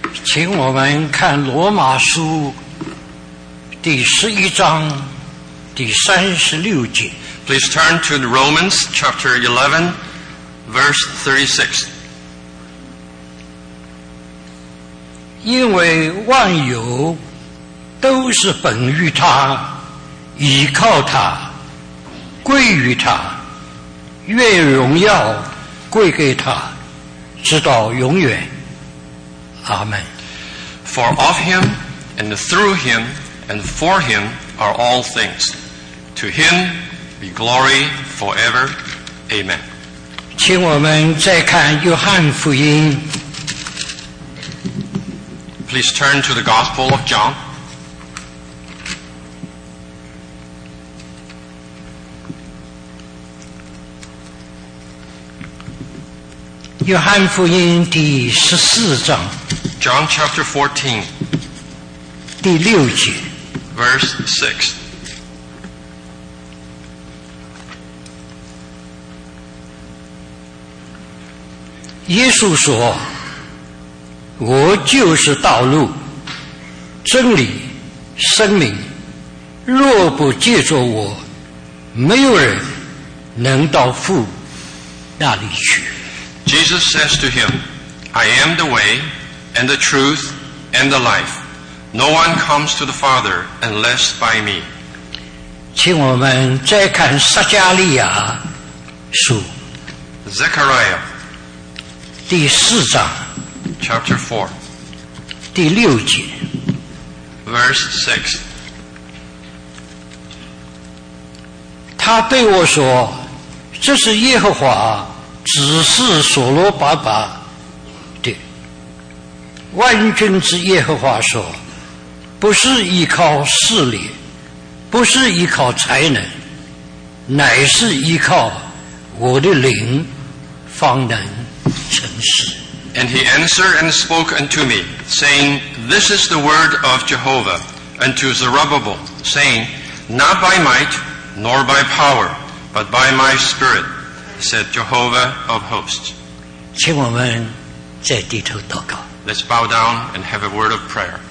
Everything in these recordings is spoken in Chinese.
请我们看罗马书第11章第36节。 Please turn to Romans chapter 11, verse 36. 因为万有都是本于他，倚靠他，归于他，愿荣耀归给他，直到永远。阿们。 For of him, and through him, and for him are all things. To him be glory forever. Amen. 请我们再看约翰福音 Please turn to the Gospel of John. 约翰福音第14章 John chapter 14, 第6节。 verse 6. 耶稣说：“我就是道路、真理、生命。若不借着我，没有人能到父那里去。” Jesus says to him, I am the way, and the truth, and the life. No one comes to the Father unless by me. 请我们再看撒迦利亚书 Zechariah 第4章 chapter 4, 第6节。 verse 6. 他对我说：“这是耶和华指示所罗巴伯的。万军之耶和华说，不是依靠势力，不是依靠才能，乃是依靠我的灵，方能成事。” And he answered and spoke unto me, saying, This is the word of Jehovah unto Zerubbabel, saying, Not by might, nor by power, but by my spirit, said Jehovah of hosts. 请我们再低头祷告。 Let's bow down and have a word of prayer.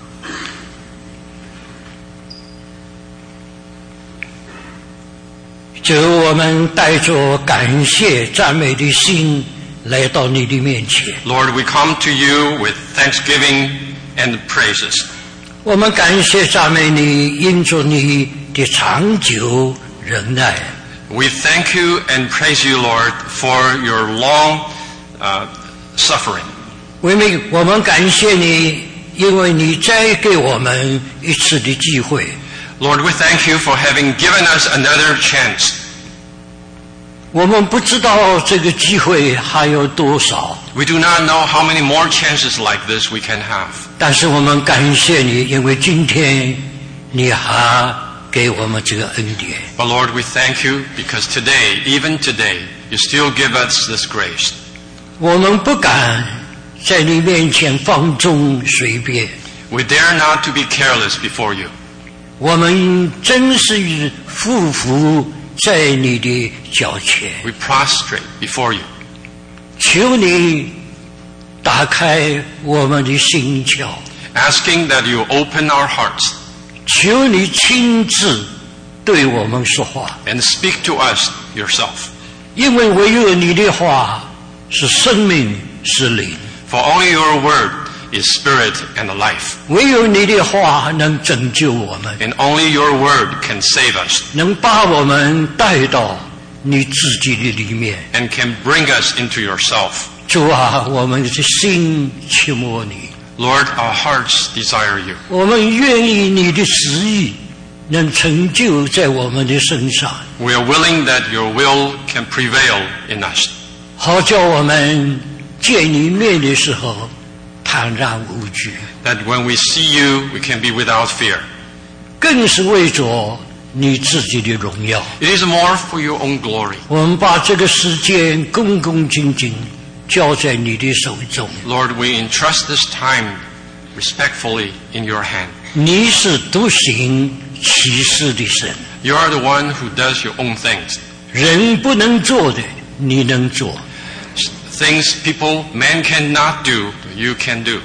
主，我们带着感谢赞美的心来到你的面前。 Lord, we come to you with thanksgiving and praises. 我们感谢赞美你，因着你的长久忍耐。 We thank you and praise you, Lord, for your long suffering. 我们感谢你，因为你再给我们一次的机会。 Lord, we thank you for having given us another chance. 我们不知道这个机会还有多少， We do not know how many more chances like this we can have. 但是我们感谢你，因为今天你还给我们这个恩典。 But Lord, we thank you because today, even today, you still give us this grace. 我们不敢在你面前放纵随便， We dare not to be careless before you. 我们真是匍匐在你的脚前， We prostrate before you. 求你打开我们的心窍， Asking that you open our hearts 求你亲自对我们说话， and speak to us yourself. 因为唯有你的话是生命，是灵， For only your word is spirit and life. 唯有你的话能拯救我们， And only your word can save us 能把我们带到你自己的里面。 and can bring us into yourself. 主啊，我们的心切慕你， Lord, our hearts desire you. 我们愿意你的旨意能成就在我们的身上， We are willing that your will can prevail in us, 好叫我们见你面的时候坦然无惧， that when we see you, we can be without fear. 更是为着你自己的荣耀。 It is more for your own glory. 我们把这个时间恭恭敬敬交在你的手中， Lord, we entrust this time respectfully in your hand. 你是独行其事的神， You are the one who does your own things. 人不能做的你能做， Things man cannot do, you can do.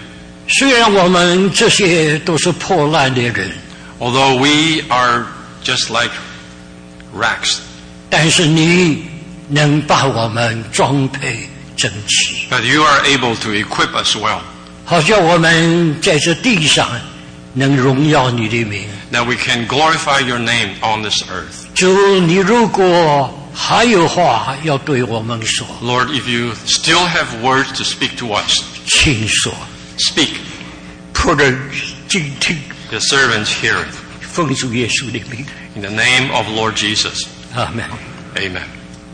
虽然我们这些都是破烂的人， Although we are just like rags, 但是你能把我们装配整齐， but you are able to equip us well, 好叫我们在这地上能荣耀你的名。 that we can glorify your name on this earth. 主，你如果还有话要对我们说， Lord, if you still have words to speak to us, 请说。 speak. 仆人静听， The servant heareth. 奉主耶稣的名， In the name of Lord Jesus. 阿门。 Amen.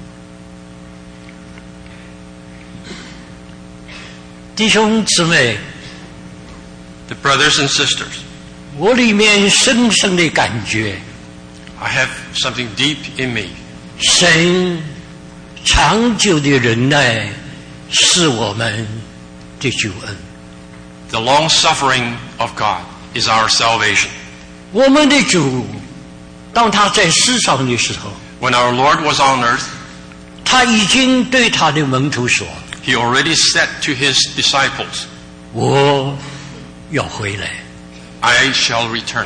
弟兄姊妹， The brothers and sisters, 我里面深深的感觉， I have something deep in me. 神长久的忍耐是我们的救恩。 The long suffering of God is our salvation. 我们的主，当他在世上的时候， When our Lord was on earth, 他已经对他的门徒说 he already said to his disciples, 我要回来。 I shall return.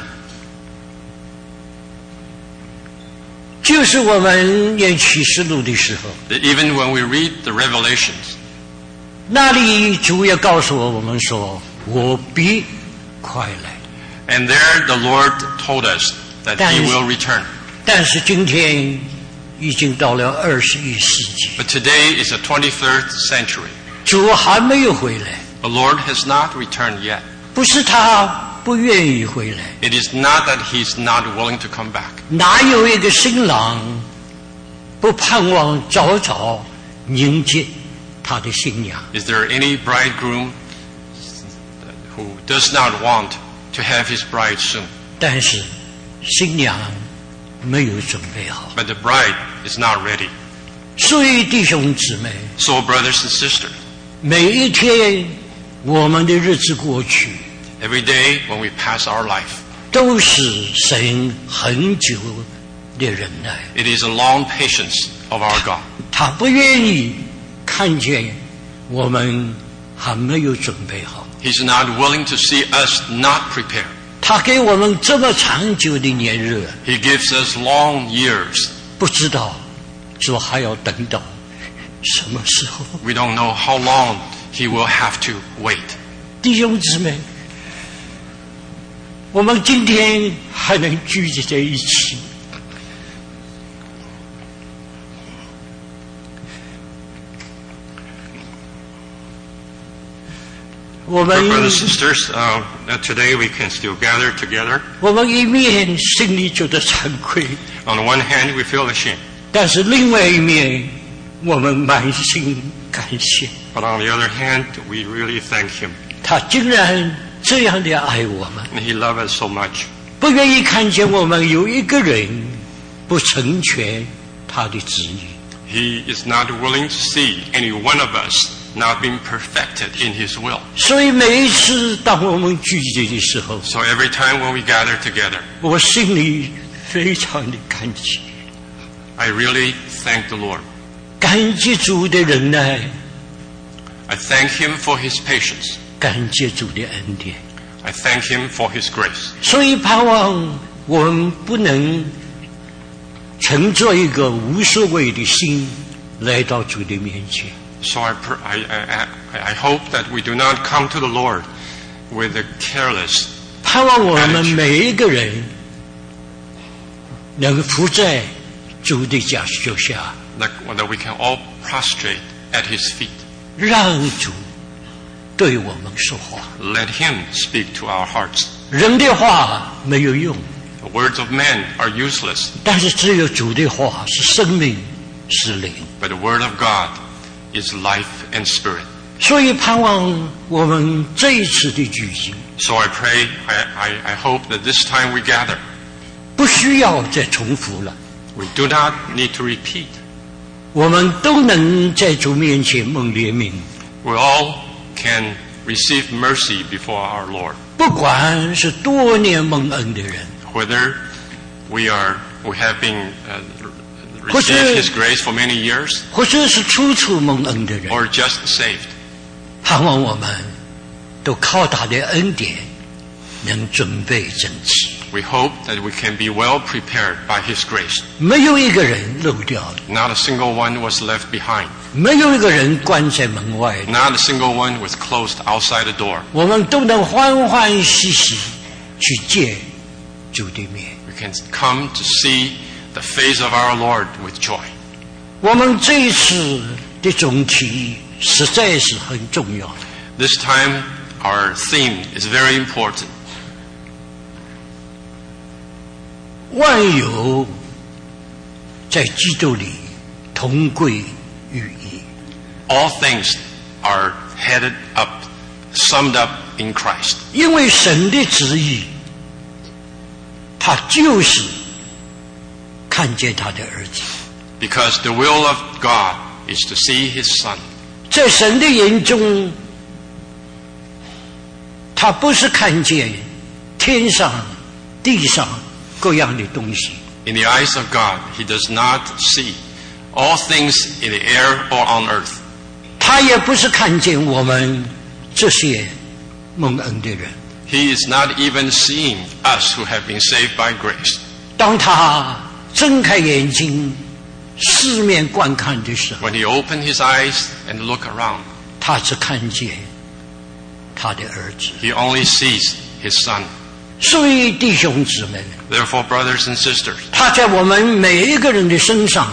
就是我们念启示录的时候， That even when we read the Revelations, 那里主也告诉我们说，我必快来。 and there the Lord told us that he will return. 但是今天已经到了21世纪， But today is the 23rd century. 主还没有回来， The Lord has not returned yet. 不是他不愿意回来， It is not that he's not willing to come back. 哪有一个新郎不盼望早早迎接他的新娘？ Is there any bridegroom who does not want to have his bride soon? 但是新娘没有准备好， But the bride is not ready. 所以弟兄姊妹， So brothers and sisters, 每一天我们的日子过去， every day when we pass our life, 都是神很久的忍耐， it is a long patience of our God. 他不愿意看见我们还没有准备好。 He's not willing to see us not prepared. 他给我们这么长久的年日， He gives us long years. 不知道主还要等到什么时候。 We don't know how long he will have to wait. 弟兄姊妹，我们今天还能聚集在一起，我们 Brothers and sisters, today we can still gather together. 我们一面心里觉得惭愧， On the one hand, we feel ashamed. 但是另外一面我们满心感谢， But on the other hand, we really thank him. 他竟然这样的爱我们， And he loves us so much. 不愿意看见我们有一个人不成全他的旨意。 He is not willing to see any one of us not being perfected in his will. 所以每一次当我们聚集的时候， So every time when we gather together, 我心里非常的感激， I really thank the Lord. 感激主的忍耐， I thank him for his patience. 感谢主的恩典。 I thank him for his grace. 所以盼望我们不能乘着一个无所谓的心来到主的面前。 So I hope that we do not come to the Lord with a careless. 盼望我们每一个人能伏在主的脚下， That we can all prostrate at his feet. 让主对我们说话。 Let him speak to our hearts. 人的话没有用， The words of men are useless, 但是只有主的话是生命，是灵。 but the word of God is life and spirit. 所以盼望我们这一次的聚集， So I pray, I hope that this time we gather, 不需要再重复了， we do not need to repeat. 我们都能在主面前蒙怜悯。 We all can receive mercy before our Lord. 不管是多年蒙恩的人， Whether we have been received his grace for many years 或者是初次蒙恩的人， or just saved. 盼望我们都靠他的恩典能准备整齐。 We hope that we can be well prepared by His grace. 没有一个人漏掉了， Not a single one was left behind. 没有一个人关在门外的， Not a single one was closed outside the door. 我们都能欢欢喜喜去见主的面。 We can come to see the face of our Lord with joy. 我们这一次的主题实在是很重要。 This time, our theme is very important. 万有在基督里同归于一。 All things are headed up, summed up in Christ. 因为神的旨意，他就是看见他的儿子。 Because the will of God is to see His Son. 在神的眼中，他不是看见天上、地上各样的东西， In the eyes of God, He does not see all things in the air or on earth. 他也不是看见我们这些蒙恩的人。 He is not even seeing us who have been saved by grace. 当他睁开眼睛，四面观看的时候， When He opened His eyes and looked around, 他只看见他的儿子。 He only sees His Son. 所以弟兄姊妹， Therefore, brothers and sisters, 他在我们每一个人的身上，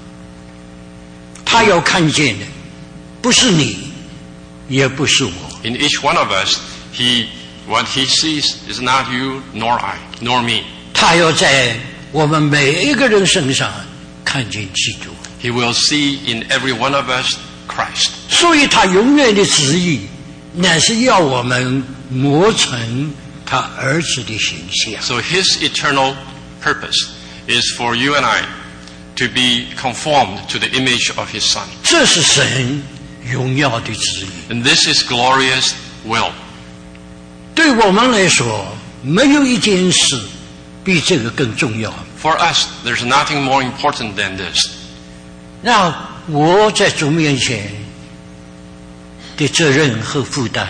他要看见的不是你，也不是我， in each one of us, what He sees is not you, nor I, nor me. 他要在我们每一个人身上看见基督。 He will see in every one of us Christ. 所以他永远的旨意，乃是要我们磨成他儿子的形象。 So His eternal purpose is for you and I to be conformed to the image of His Son. 这是神荣耀的旨意。 And this is glorious will. 对我们来说，没有一件事比这个更重要。 For us, there's nothing more important than this. 那我在主面前的责任和负担，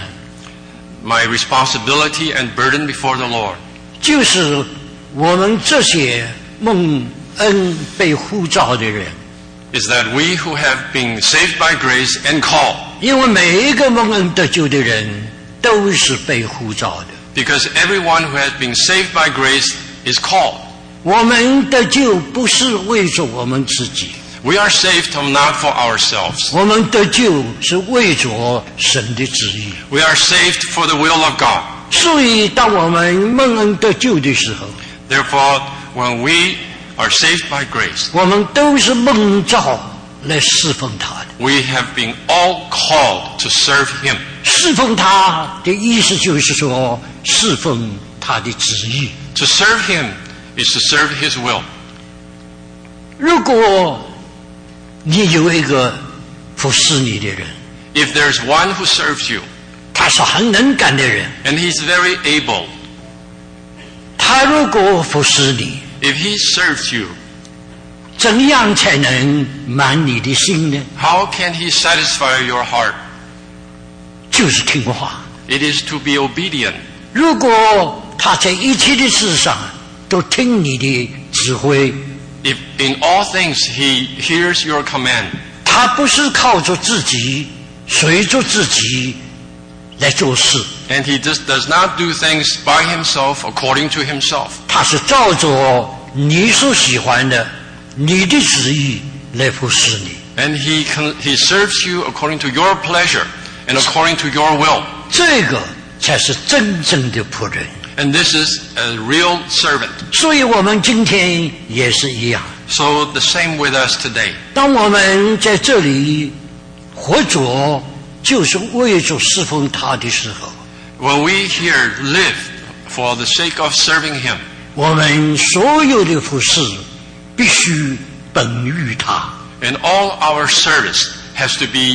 My responsibility and burden before the Lord 就是我们这些蒙恩被呼召的人， is that we who have been saved by grace and called, 因为每一个蒙恩得救的人都是被呼召的。 because everyone who has been saved by grace is called. 我们得救不是为着我们自己， We are saved not for ourselves. 我们得救是为着神的旨意。 We are saved for the will of God. 所以，当我们蒙恩得救的时候， Therefore, when we are saved by grace, 我们都是蒙召来侍奉他的。 we have been all called to serve Him. 侍奉他的意思就是说，侍奉他的旨意。 To serve Him is to serve His will. 如果你有一个服侍你的人， If there's one who serves you, 他是很能干的人， and he's very able, 他如果服侍你， if he serves you, 怎样才能满你的心呢？ how can he satisfy your heart? 就是听话。 It is to be obedient. 如果他在一切的事上都听你的指挥， If in all things he hears your command, 他不是靠着自己、随着自己来做事， and he just does not do things by himself according to himself, 他是照着你所喜欢的、你的旨意来服侍你。 and he serves you according to your pleasure and according to your will. 这个才是真正的仆人。 And this is a real servant. 所以我们今天也是一样。 So the same with us today. 当我们在这里活着，就是为着侍奉他的时候， When we here live for the sake of serving him, 我们所有的服侍必须本于他， and all our service has to be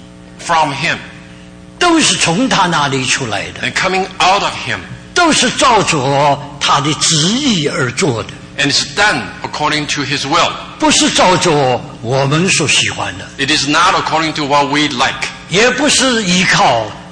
from him 都是从他那里出来的， and coming out of him, 都是照着他的旨意而做的， and it's done according to his will. 不是照着我们所喜欢的， It is not according to what we like, 也不是依靠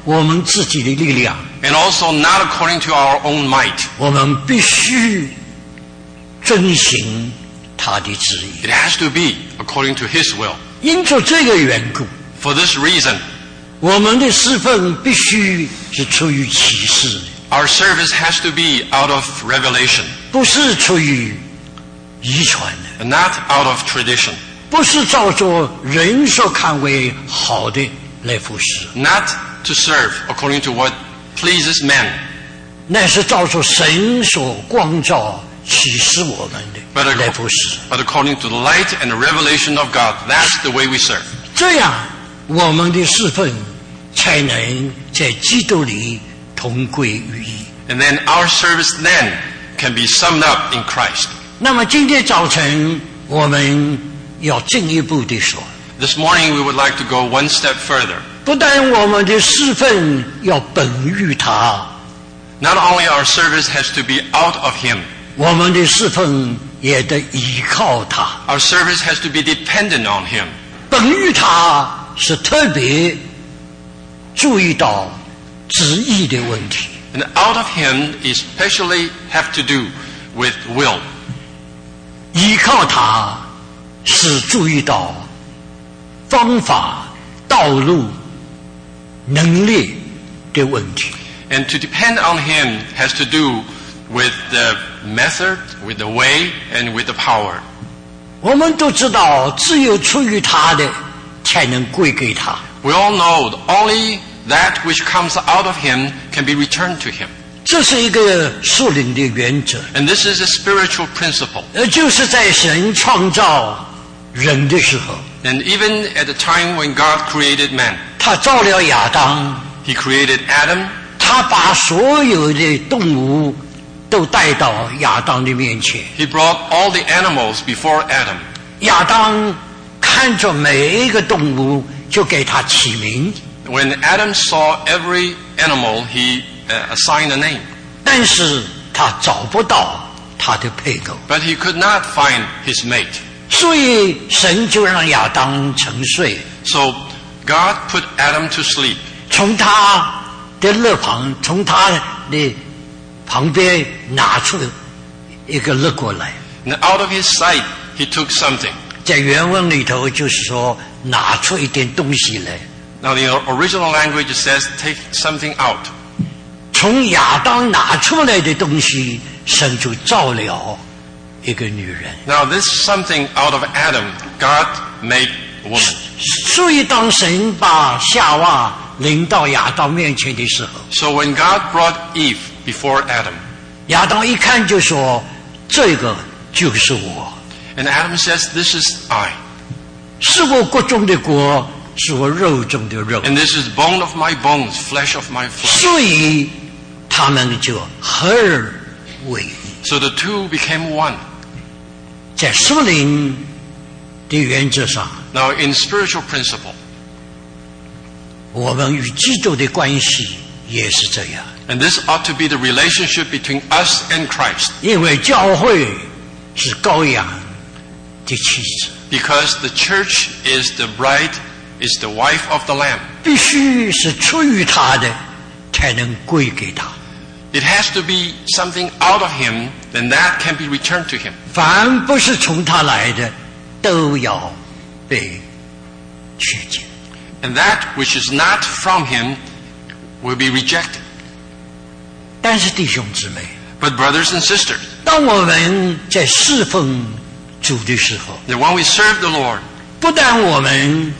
我们自己的力量， and also not according to our own might. 我们必须遵行他的旨意。 It has to be according to His will. 因着这个缘故， For this reason, 我们的侍奉必须是出于启示， our service has to be out of revelation 不是出于遗传的， and not out of tradition, 不是照着人所看为好的来服侍， not to serve according to what pleases men, 那是照着神所光照启示我们的来服侍。 but according to the light and the revelation of God. That's the way we serve. 这样，我们的侍奉才能在基督里同归于一。 And then our service then can be summed up in Christ. 那么今天早晨，我们要进一步的说， This morning we would like to go one step further. 不但我们的侍奉要本于他， Not only our service has to be out of Him, 我们的侍奉也得依靠他。 our service has to be dependent on Him. 本于他是特别注意到旨意的问题， And out of Him especially have to do with will. 依靠他是注意到方法、道路、能力的问题。 And to depend on Him has to do with the method, with the way, and with the power. 我们都知道，只有出于他的，才能归给他。 We all know that only that which comes out of Him can be returned to Him. 这是一个属灵的原则， And this is a spiritual principle. 就是在神创造人的时候， And even at the time when God created man, 他造了亚当， He created Adam, 他把所有的动物都带到亚当的面前。 He brought all the animals before Adam. 亚当看着每一个动物，就给它起名， When Adam saw every animal, he assigned a name. 但是他找不到他的配偶， But he could not find his mate. 所以神就让亚当沉睡， So God put Adam to sleep. 从他的肋旁，从他的旁边拿出一个肋过来。 And out of his sight, he took something. 在原文里头就是说，拿出一点东西来。 Now, the original language it says, take something out. 从亚当拿出来的东西，神就造了一个女人。 Now, this something out of Adam, God made a woman. 所以当神把夏娃领到亚当面前的时候， So when God brought Eve before Adam, 亚当一看就说：“这个就是我， and Adam says, this is I, 是我骨中的骨，是我肉中的肉。 and this is bone of my bones, flesh of my ” flesh. 所以他们就合而为一。 So the two became one. 在属灵的原则上， Now, in spiritual principle, 我们与基督的关系也是这样。 and this ought to be the relationship between us and Christ, 因为教会是羔羊的妻子， because the church is the bride, is the wife of the Lamb. 必须是出于他的，才能归给他。 It has to be something out of Him, then that can be returned to Him. 凡不是从他来的，都要被取解。 And that which is not from Him will be rejected. 但是弟兄姊妹， But brothers and sisters, 当我们在侍奉主的时候， that when we serve the Lord, 不但我们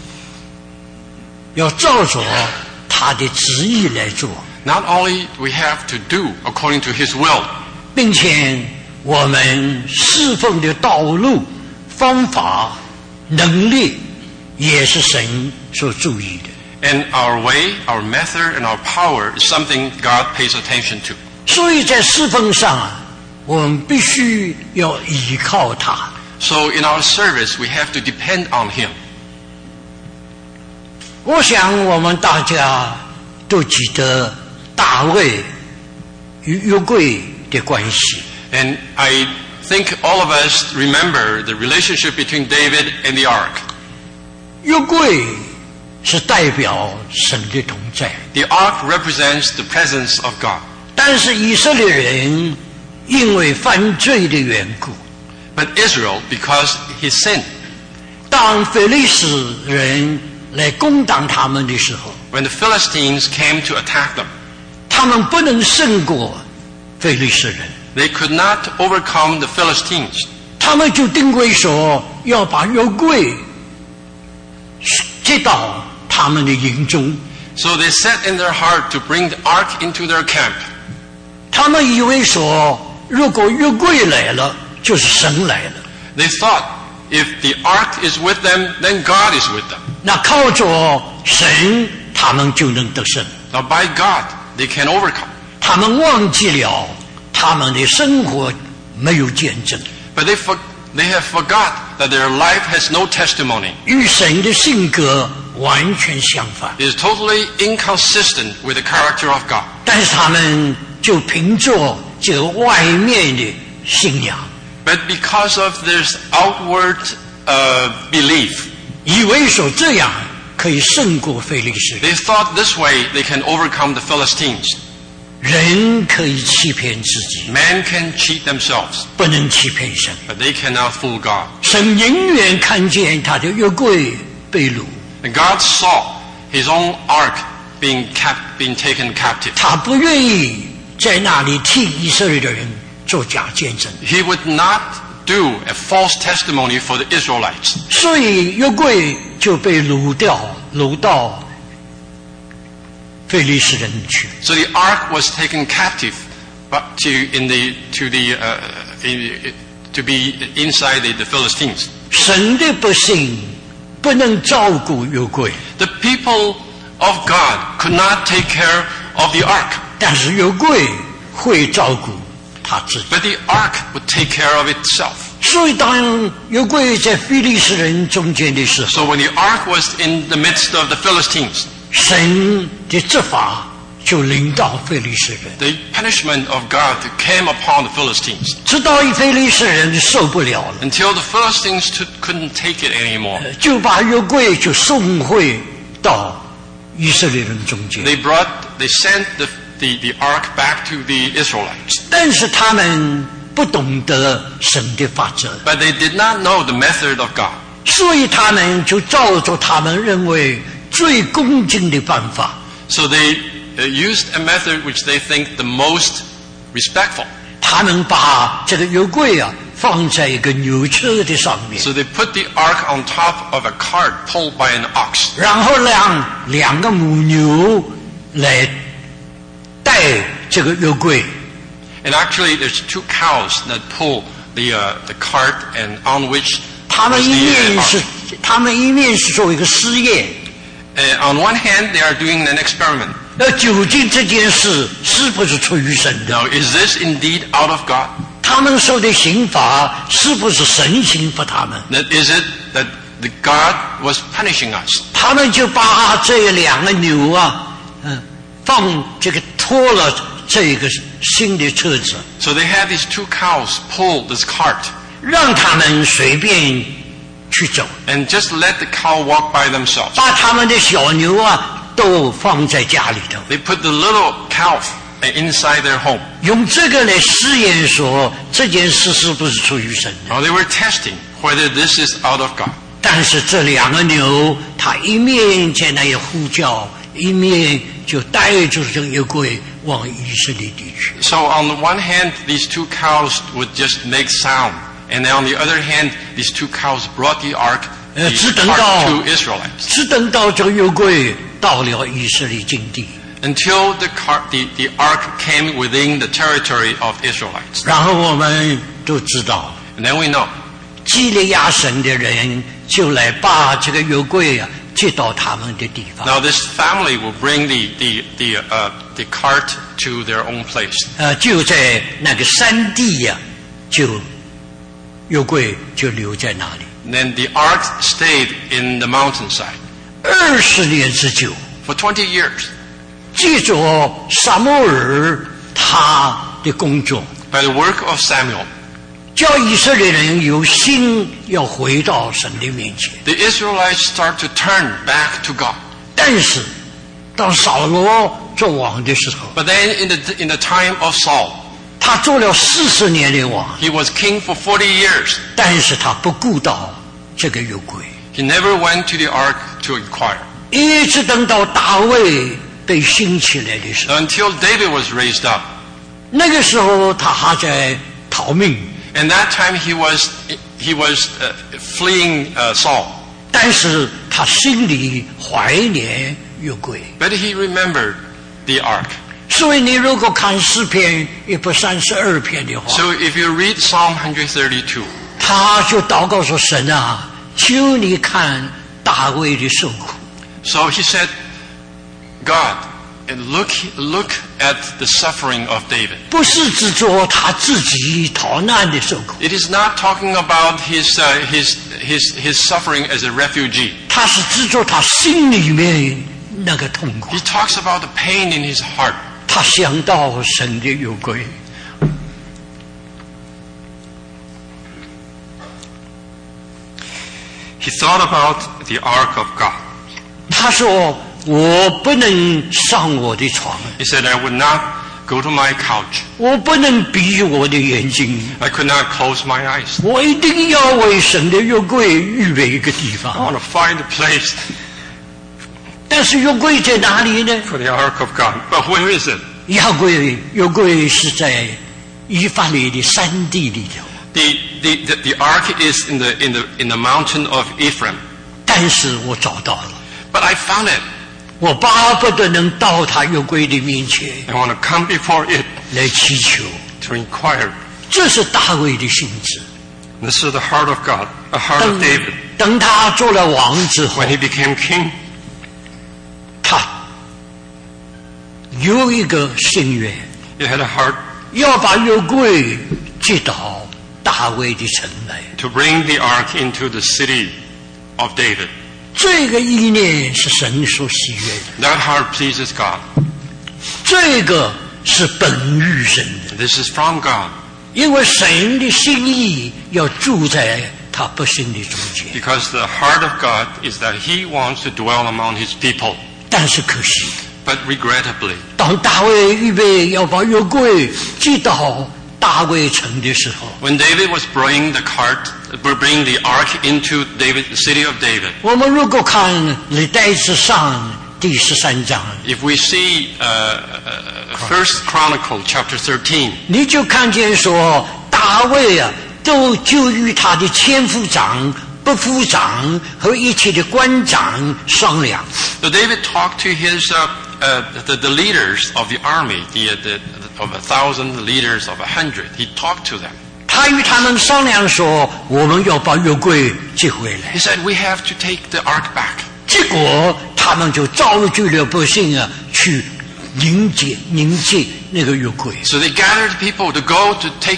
要照着他的旨意来做， not only do we have to do according to His will, 并且我们侍奉的道路、方法、能力，也是神所注意的。 and our way, our method, and our power is something God pays attention to. 所以在侍奉上啊，我们必须要依靠他。 So in our service, we have to depend on Him. 我想我们大家都记得大卫与约柜的关系。 And I think all of us remember the relationship between David and the ark. 约柜是代表神的同在。 The ark represents the presence of God. 但是以色列人因为犯罪的缘故， But Israel, because he sinned, 当非利士人来攻打他们的时候， when the Philistines came to attack them, 他们不能胜过非利士人， they could not overcome the Philistines. 他们就定规说要把约柜接到他们的营中。 So they set in their heart to bring the ark into their camp. 他们以为说，如果约柜来了，就是神来了。 They thought if the ark is with them, then God is with them. 那靠着神，他们就能得胜。 Now by God, they can overcome. 他们忘记了他们的生活没有见证， But they have forgot that their life has no testimony. 与神的性格完全相反。 It is totally inconsistent with the character of God. 但是他们就凭着这个外面的信仰， But because of this outward belief, 以为说这样可以胜过非利士人。 they thought this way they can overcome the Philistines. 人可以欺骗自己， Man can cheat themselves, 不能欺骗神。 but they cannot fool God. 神永远看见他的约柜被掳， And God saw his own ark being taken captive. 他不愿意在那里替以色列的人做假见证， He would not do a false testimony for the Israelites. 所以约柜就被掳到非利士人去。 So the ark was taken captive, but to be inside the Philistines. 神的百姓不能照顾约柜， The people of God could not take care of the ark, 但是约柜会照顾他自己。 but the ark would take care of itself. 所以当约柜在非利士人中间的时候， So when the ark was in the midst of the Philistines, 神的执法就临到非利士人， the punishment of God came upon the Philistines 直到非利士人受不了了， until the Philistines couldn't take it anymore. 就把约柜就送回到以色列人中间。 They sent the ark back to the Israelites, 但是他们不懂得神的法则， but they did not know the method of God. 所以他们就照着他们认为最恭敬的办法， So they used a method which they think the most respectful. 他们把这个约柜放在一个牛车的上面， So they put the ark on top of a cart pulled by an ox. 然后让两个母牛来带这个约柜。 And actually, there's 2 cows that pull the cart, and on which 他们 was 一 the 面是做一个试验， on one hand, they are doing an experiment. 究竟这件事是不是出于神的？ Now, is this indeed out of God? 他们受的刑罚是不是神刑罚他们？ That is it that the God was punishing us? 他们就把这两个牛拖了这个新的车子， So they had these 2 cows pull this cart 让他们随便去走， and just let the cow walk by themselves. 把他们的小牛都放在家里头， They put the little cow inside their home. 用这个来试验说这件事是不是出于神的。 Now they were testing whether this is out of God. 但是这两个牛，它一面在那里呼叫，一面就带着这个约柜往以色列地去。 So on the one hand, these 2 cows would just make sound. And then on the other hand, these 2 cows brought the ark to Israelites. 只等到这个约柜到了以色列境地， Until the ark came within the territory of Israelites. 然后我们都知道， And then we know. 基利亚省的人就来把这个约柜接到他们的地方。 Now this family will bring the cart to their own place. 就在那个山地约柜就留在那里。 And then the ark stayed in the mountainside 20年之久， for 20 years. 借着撒母耳他的工作， By the work of Samuel, 叫以色列人有心要回到神的面前。 the Israelites start to turn back to God. 但是当扫罗做王的时候， But then in the time of Saul, 他做了40年的王， he was king for 40 years. 但是他不顾到这个约柜， He never went to the ark to inquire. 一直等到大卫被兴起来的时候， Until David was raised up. 那个时候他还在逃命， And that time he was fleeing Saul. 但是他心里怀念约柜。 But he remembered the ark. 所以你如果看诗篇132篇的话， So if you read Psalm 132, 他就祷告说：“神啊，求你看大卫的受苦。 so he said, God, and look at the suffering of David. 不是指着他自己逃难的受苦， It is not talking about his suffering as a refugee. 他是指着他心里面那个痛苦。 He talks about the pain in his heart. 他想到神的约柜， He thought about the ark of God. 他说：“我不能上我的床， He said, I would not go to my couch. 我不能闭我的眼睛， I could not close my eyes. 我一定要为神的约柜预备一个地 I 方。 want to find a place 但是约柜在哪里呢？ for the ark of God. But where is it? 约柜是在以法莲的山地里头， The ark is in the mountain of Ephraim. 但是我找到了， But I found it. 我巴不得能到他约柜的面前 I want to come before it 来祈求。 to inquire. 这是大卫的心智。 This is the heart of God, a heart of David. 等他做了王之后 When，he became king, 他有一个心愿， he had a heart 要把约柜接到大卫的城来。 to bring the ark into the city of David. 这个意念是神所喜悦的， That heart pleases God. 这个是本于神的， This is from God 因为神的心意要住在他百姓的中间。 because the heart of God is that he wants to dwell among his people. 但是可惜， But regrettably, 当大卫预备要把约柜接到大卫城的时候， when David was bringing the ark into the city of David, 我们如果看历代志上第13章， if we see First Chronicle chapter 13, 你就看见说大卫啊，就与他的千夫长、百夫长和一切的官长商量。 so David talked to the leaders of the army, of 1,000, the leaders of 100. He talked to them. 他与他们商量说，我们要把约柜接回来 He。said, we have to take the ark back. 结果他们就召集了百姓啊，去迎接那个约柜。 So they gathered people to go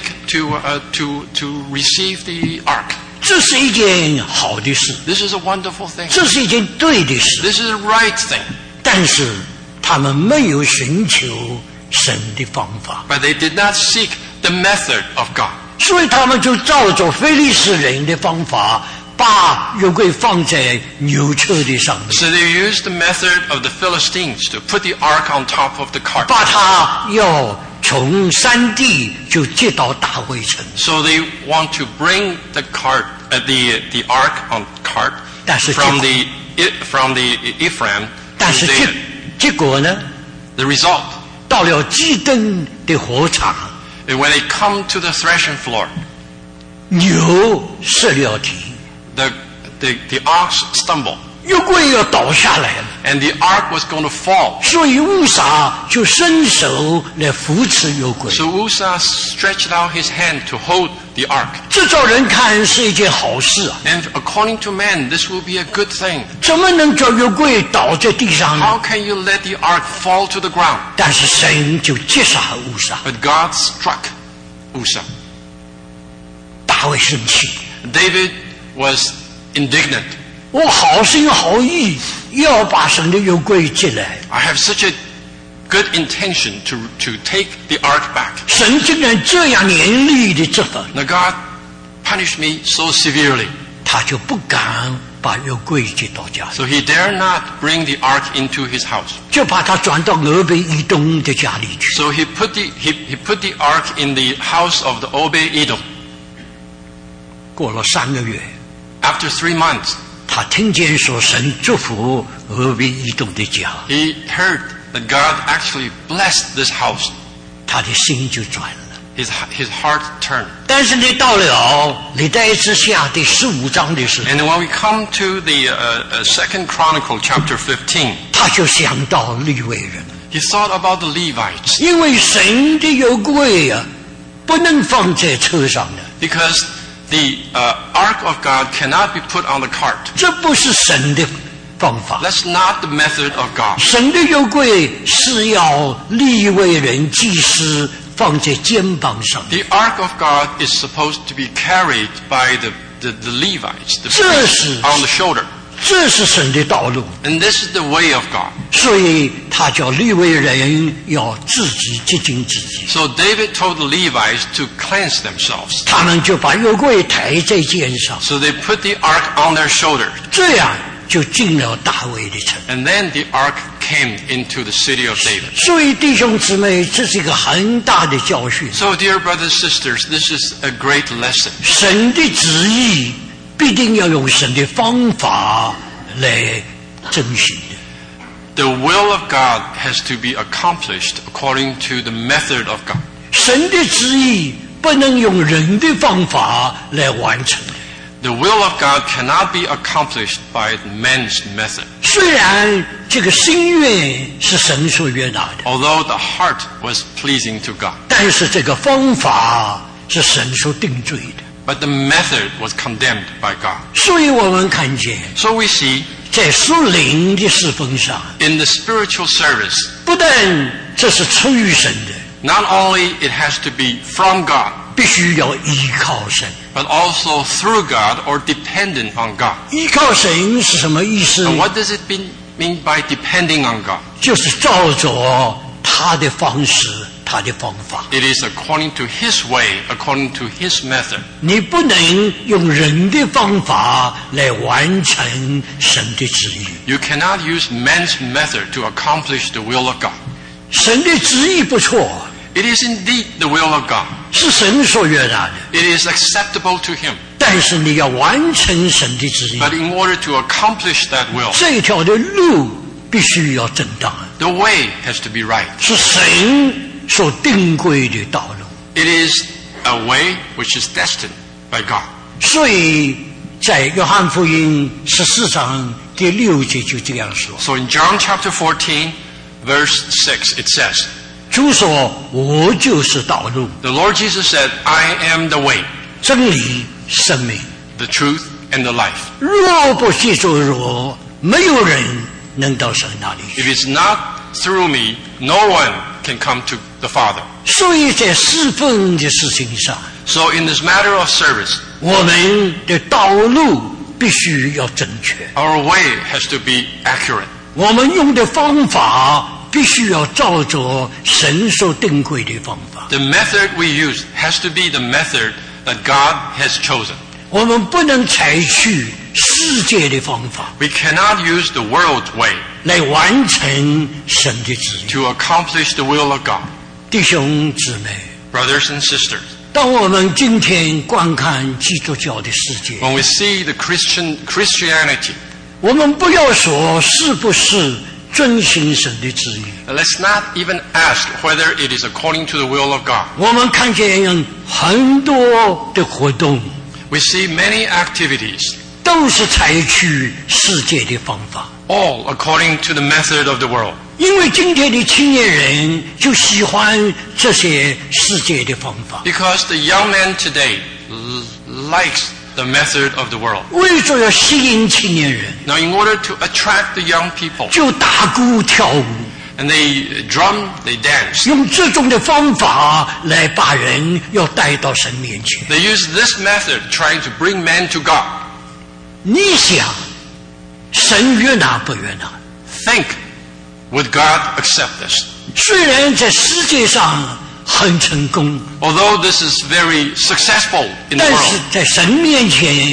to receive the ark. 这是一件好的事， This is a wonderful thing. 这是一件对的事。 This is a right thing. 但是他们没有寻求神的方法， But they did not seek the method of God. 所以他们就照着非利士人的方法，把约柜放在牛车的上面， So they used the method of the Philistines to put the ark on top of the cart. 把它要从山地就接到大卫城。 So they want to bring the ark on cart 但是 from the Ephraim 但 to 是 David. 结果呢， The result, 到了基登的火场， and when they come to the threshing floor, 牛失了蹄， the ox stumbled, 约柜要倒下来了。 and the ark was going to fall. 所以乌撒就伸手来扶持约柜。 So Uzzah stretched out his hand to hold the ark. 这照人看是一件好事啊， And according to men, this will be a good thing. 怎么能叫约柜倒在地上呢？ How can you let the ark fall to the ground? 但是神就击杀乌撒， But God struck Uzzah. 大卫生气， David was indignant. 我好心好意要把神的约柜接来， I have such a good intention to take the ark back. 神竟然这样严厉的责罚， Now God punished me so severely. 他就不敢把约柜接到家里， So he dare not bring the ark into his house. 就把它转到俄贝以东的家里去。 So he put the ark in the house of the Obed-Edom. 过了3个月， After 3 months, 他听见说神祝福俄贝以东的家， he heard that God actually blessed this house. 他的心就转了。 His heart turned. 但是你到了历代志下第15章的时候， And when we come to the 2nd Chronicle chapter 15, 他就想到利未人， he thought about the Levites 因为神的约柜啊，不能放在车上的， because the ark of God cannot be put on the cart. 这不是神的方法。 That's not the method of God. 神的约柜是要利未人祭司放在肩膀上， The ark of God is supposed to be carried by the Levites, the 这 priests 是 on the shoulder. 这是神的道路。 And this is the way of God. 所以他叫利未人要自己洁净自己， So David told the Levites to cleanse themselves. 他们就把约柜抬在肩上， So they put the ark on their shoulder. 这样就进了大卫的城。 And then the ark came into the city of David. 所以弟兄姊妹，这是一个很大的教训。 So dear brothers and sisters, this is a great lesson. 神的旨意必定要用神的方法来遵循的。 The will of God has to be accomplished according to the method of God. 神的旨意不能用人的方法来完成。 The will of God cannot be accomplished by men's method. 虽然这个心愿是神所悦纳的， Although the heart was pleasing to God, 但是这个方法是神所定罪的。 but the method was condemned by God. 所以我们看见， So we see 在属灵的侍奉上， in the spiritual service, 不但这是出于神的， not only it has to be from God, 必须要依靠神。 but also through God or dependent on God. 依靠神是什么意思 And 呢？ what does it mean by depending on God? 就是照着他的方式、他的方法。 It is according to His way, according to His method. 你不能用人的方法来完成神的旨意。 You cannot use man's method to accomplish the will of God. 神的旨意不错， It is indeed the will of God. 是神所悦纳的， It is acceptable to Him. 但是你要完成神的旨意， But in order to accomplish that will, 这条的路必须要正当， the way has to be right. 是神所定规的道路。 It is a way which is destined by God. 所以在约翰福音14章第6节就这样说， So in John chapter 14, verse 6, it says, 主说：“我就是道路、 The Lord Jesus said, I am the way, 真理、生命。 the truth, and the life. 若不借助我，没有人能到神那里去。 If it's not through me, no one can come to the Father. 所以在侍奉的事情上， So in this matter of service, 我们的道路必须要正确， our way has to be accurate. 我们用的方法必须要照着神所定规的方法。 The method we use has to be the method that God has chosen. 我们不能采取世界的方法 We cannot use the world's way 来完成神的旨意。 to accomplish the will of God. 弟兄姊妹， Brothers and sisters, 当我们今天观看基督教的世界， when we see the Christianity, 我们不要说是不是遵行神的旨意， let's not even ask whether it is according to the will of God. 我们看见很多的活动 We see many activities, 都是采取世界的方法， all according to the method of the world. 因为今天的青年人就喜欢这些世界的方法， Because the young man today likes the method of the world. 为着要吸引青年人， Now, in order to attract the young people, 就打鼓跳舞， and they drum, they dance. 用这种的方法来把人要带到神面前。 They use this method trying to bring men to God. 你想，神悦纳不悦纳？ Think, would God accept this? 虽然在世界上很成功， Although this is very successful in the 但是 world, 在神面前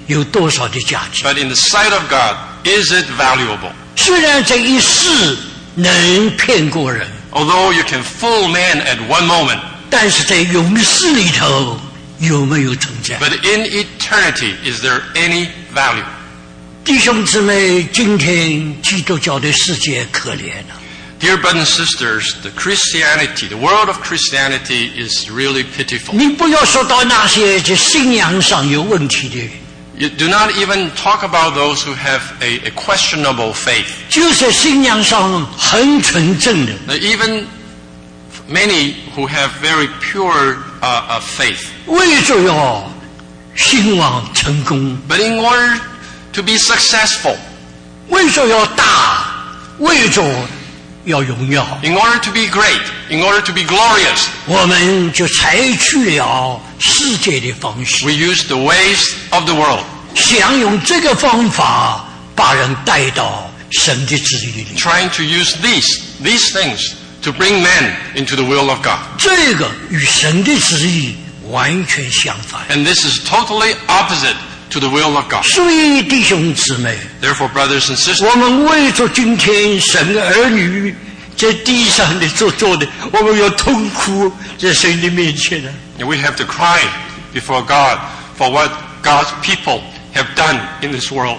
有多少的价值。 But in the sight of God, is it valuable? 虽然这一世能骗过人， Although you can fool man at one moment, 但是在永世里头有没有存在？ but in eternity, is there any value? 弟兄姊妹，今天基督教的世界可怜了。 Dear brothers and sisters, the world of Christianity is really pitiful. 你不要说到那些在信仰上有问题的人， You do not even talk about those who have a questionable faith. 就是信仰上很纯正的， Now, even many who have very pure faith. 为着要兴旺成功， But in order to be successful, 为着要大，为着要荣耀， in order to be great, in order to be glorious, 我们就采取了世界的方式， we use the ways of the world, 想用这个方法把人带到神的旨意里。 trying to use these things to bring men into the will of God. 这个与神的旨意完全相反。 And this is totally opposite to the will of God. 所以弟兄姊妹， Therefore, brothers and sisters, 我们为着今天神的儿女在地上的所做的，我们要痛苦在神的面前呢。 we have to cry before God for what God's people have done in this world.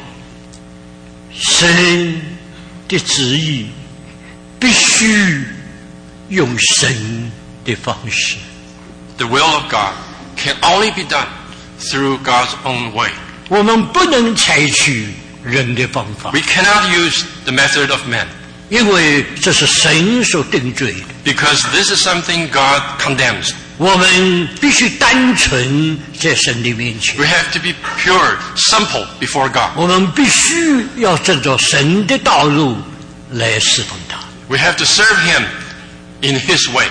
神的旨意必须用神的方式。 The will of God can only be done through God's own way. 我们不能采取人的方法， We cannot use the method of men 因为这是神所定罪的。 because this is something God condemns. 我们必须单纯在神的面前， We have to be pure, simple before God. 我们必须要照着神的道路来侍奉他。 We have to serve Him in His way.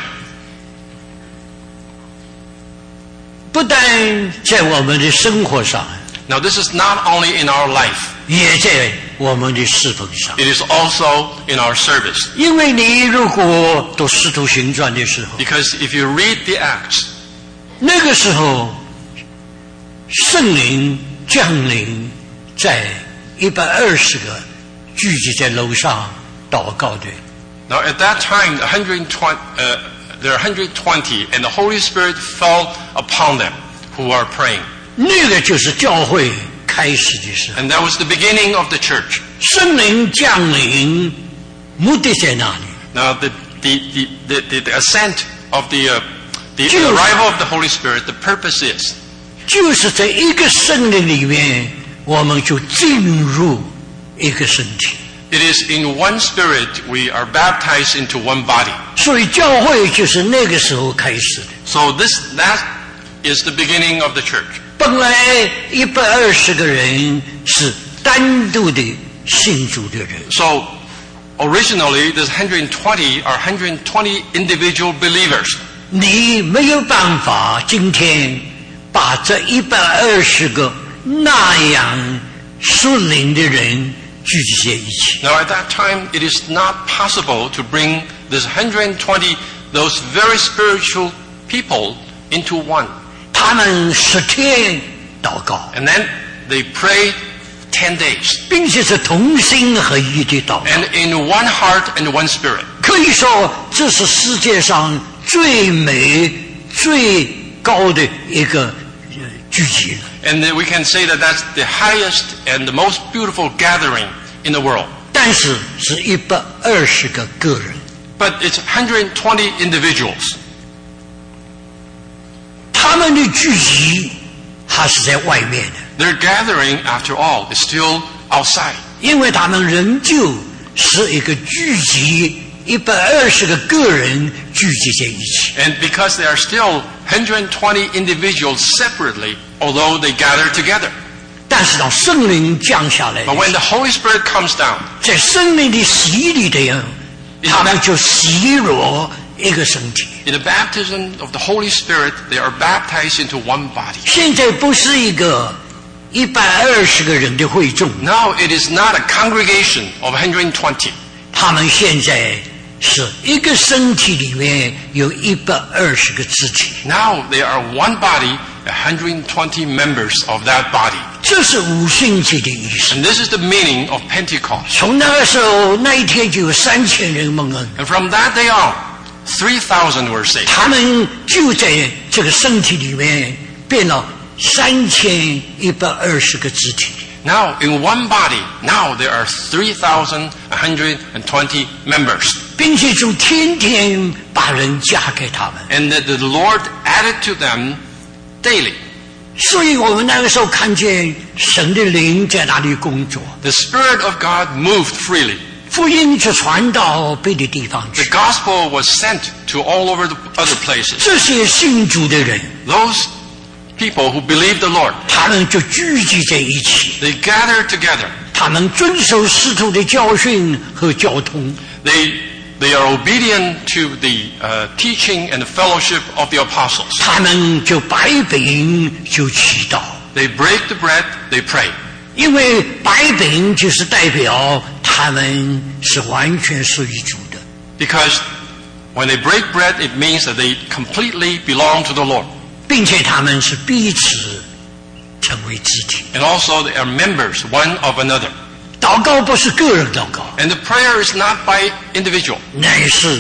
不但在我们的生活上， Now, this is not only in our life, 也在我们的侍奉上。 it is also in our service. 因为你如果读《使徒行传》的时候， Because if you read the Acts, 那个时候圣灵降临在120个聚集在楼上祷告的， now at that time, there are 120, and the Holy Spirit fell upon them who are praying. 那个就是教会开始的时候。 And that was the beginning of the church. 圣灵降临，目的在哪里？ Now, the ascent of the arrival of the Holy Spirit, the purpose is 就是在一个圣灵里面，我们就进入一个身体。 it is in one Spirit we are baptized into one body. 所以教会就是那个时候开始的。 So that is the beginning of the church. 本来120个人是单独的信主的人， So originally, there's 120 are 120 individual believers. 你没有办法今天把这120个那样属灵的人聚集在一起。 Now, at that time, it is not possible to bring this 120, those very spiritual people into one. 他们10天祷告， And then they pray 10 days. 并且是同心合一的祷告。 And in one heart and one spirit. 可以说，这是世界上最美、最高的一个聚集了。 And then we can say that that's the highest and the most beautiful gathering in the world. 但是是120个个人， But it's 120 individuals. 他们的聚集还是在外面的， Their gathering, after all, is still outside. 因为他们仍旧是一个聚集120个个人聚集在一起。 And because they are still 120 individuals separately, although they gather together. 但是当圣灵降下来， But when the Holy Spirit comes down, 在圣灵的洗礼的人，他们就洗入一个身体。 in the baptism of the Holy Spirit, they are baptized into one body. 现在不是一个120个人的会众， Now it is not a congregation of 120. 他们现在是一个身体里面有120个肢体， Now they are one body, 120 members of that body. 这是五旬节的意思。 And this is the meaning of Pentecost. 从那个时候，那一天就有3000人蒙恩， And from that day on, 3,000 were saved. 他们就在这个身体里面变了3120个肢体。 Now, in one body, now there are 3,120 members. 并且就天天把人加给他们， And that the Lord added to them daily. 所以我们那个时候看见神的灵在那里工作， The Spirit of God moved freely. 福音就传到别的地方 The 去。 gospel was sent to all over the other places. 这些信主的人， Those people who believe the Lord, 他们就聚集在一起， they gathered together. 他们遵守使徒的教训和交通， They are obedient to the teaching and the fellowship of the apostles. 他们就摆饼就祈祷， They break the bread, they pray. 因为摆饼就是代表他们是完全属于主的。 Because when they break bread, it means that they completely belong to the Lord. 并且他们是彼此成为肢体。 And also they are members one of another. 祷告不是个人祷告， And the prayer is not by individual. 乃是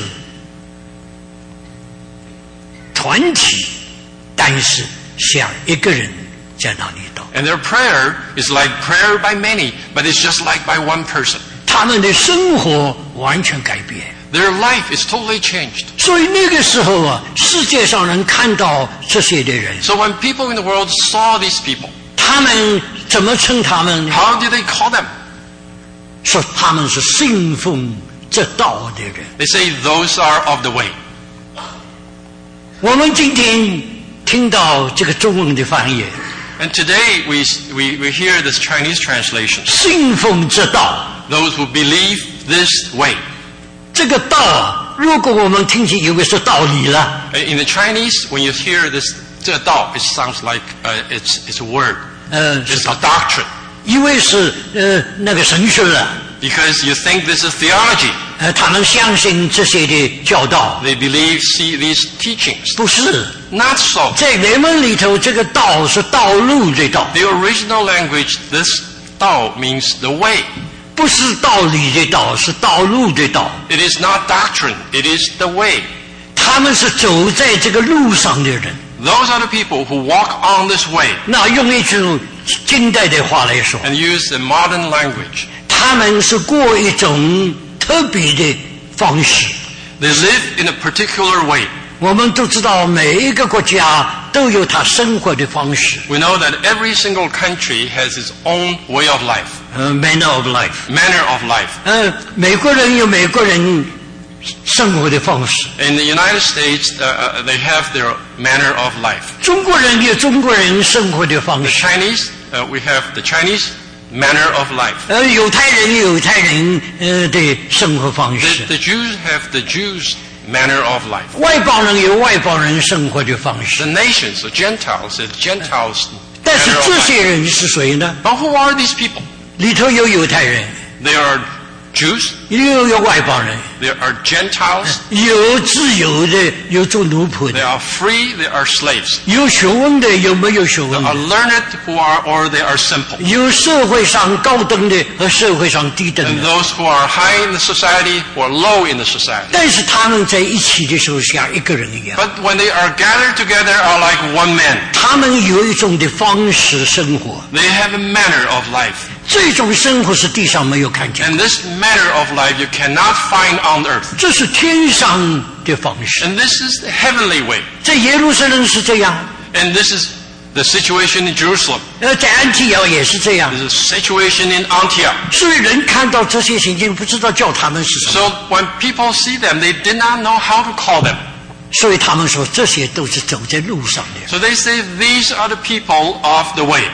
团体，但是像一个人在那里祷。 And their prayer is like prayer by many, but it's just like by one person. 他们的生活完全改变， Their life is totally changed. 所以那个时候啊，世界上人看到这些的人， So when people in the world saw these people, 他们怎么称他们？ how did they call them? 说他们是信奉这道的人。 They say those are of the way. 我们今天听到这个中文的翻译， And today we hear this Chinese translation. 信奉这道。 Those who believe this way. 这个道，如果我们听起以为是道理了， In the Chinese, when you hear this 这个道, it sounds like it's a word. 是 It's a doctrine. 以为是那个神学了， Because you think this is theology. 他们相信这些的教导， They believe these teachings. 不是。 Not so. 在原文里头，这个道是道路的道， The original language, this 道 means the way. 不是道理的道，是道路的道。 It is not doctrine. It is the way. 他们是走在这个路上的人。 Those are the people who walk on this way. 那用一种近代的话来说， And use the modern language. 他们是过一种特别的方式。 They live in a particular way. 我们都知道，每一个国家都有他生活的方式。 We know that every single country has its own way of life, manner of life。 manner of life. 美国人有美国人生活的方式， In the United States, they have their manner of life. 中国人有中国人生活的方 The 式， Chinese, we have the Chinese manner of life. 犹太人有犹太人的生活方式， The Jews have the Jews' manner of life. 外邦人有外邦人生活的方 The 式。 nations, the Gentiles, the Gentiles' 但是 manner of 这 life. 些人是谁呢？ But who are these people? 里头有犹太人， They are Jews, 又有外邦人， they are Gentiles, 有自由的，有做奴仆 they 的， are free, they are slaves. 有学问的，有没有学 They 问 are 的？ learned who are, or they are simple. 有社会上高等的和社会上低等 And 的。 those who are high in the society, who are low in the society. 但是他们在一起的时候像一个人一样， But when they are gathered together, are like one man. 他们有一种的方式生活， They have a manner of life. 这种生活是地上没有看见， And this manner of life you cannot find on earth. 这是天上的方式。 And this is the heavenly way. 在耶路撒冷是这样， And this is the situation in Jerusalem. 在安提奥也是这样。 This is the situation in Antioch. 所以人看到这些情景，不知道叫他们是什么， So when people see them, they did not know how to call them. 所以他们说这些都是走在路上的人。 So they say these are the people of the way.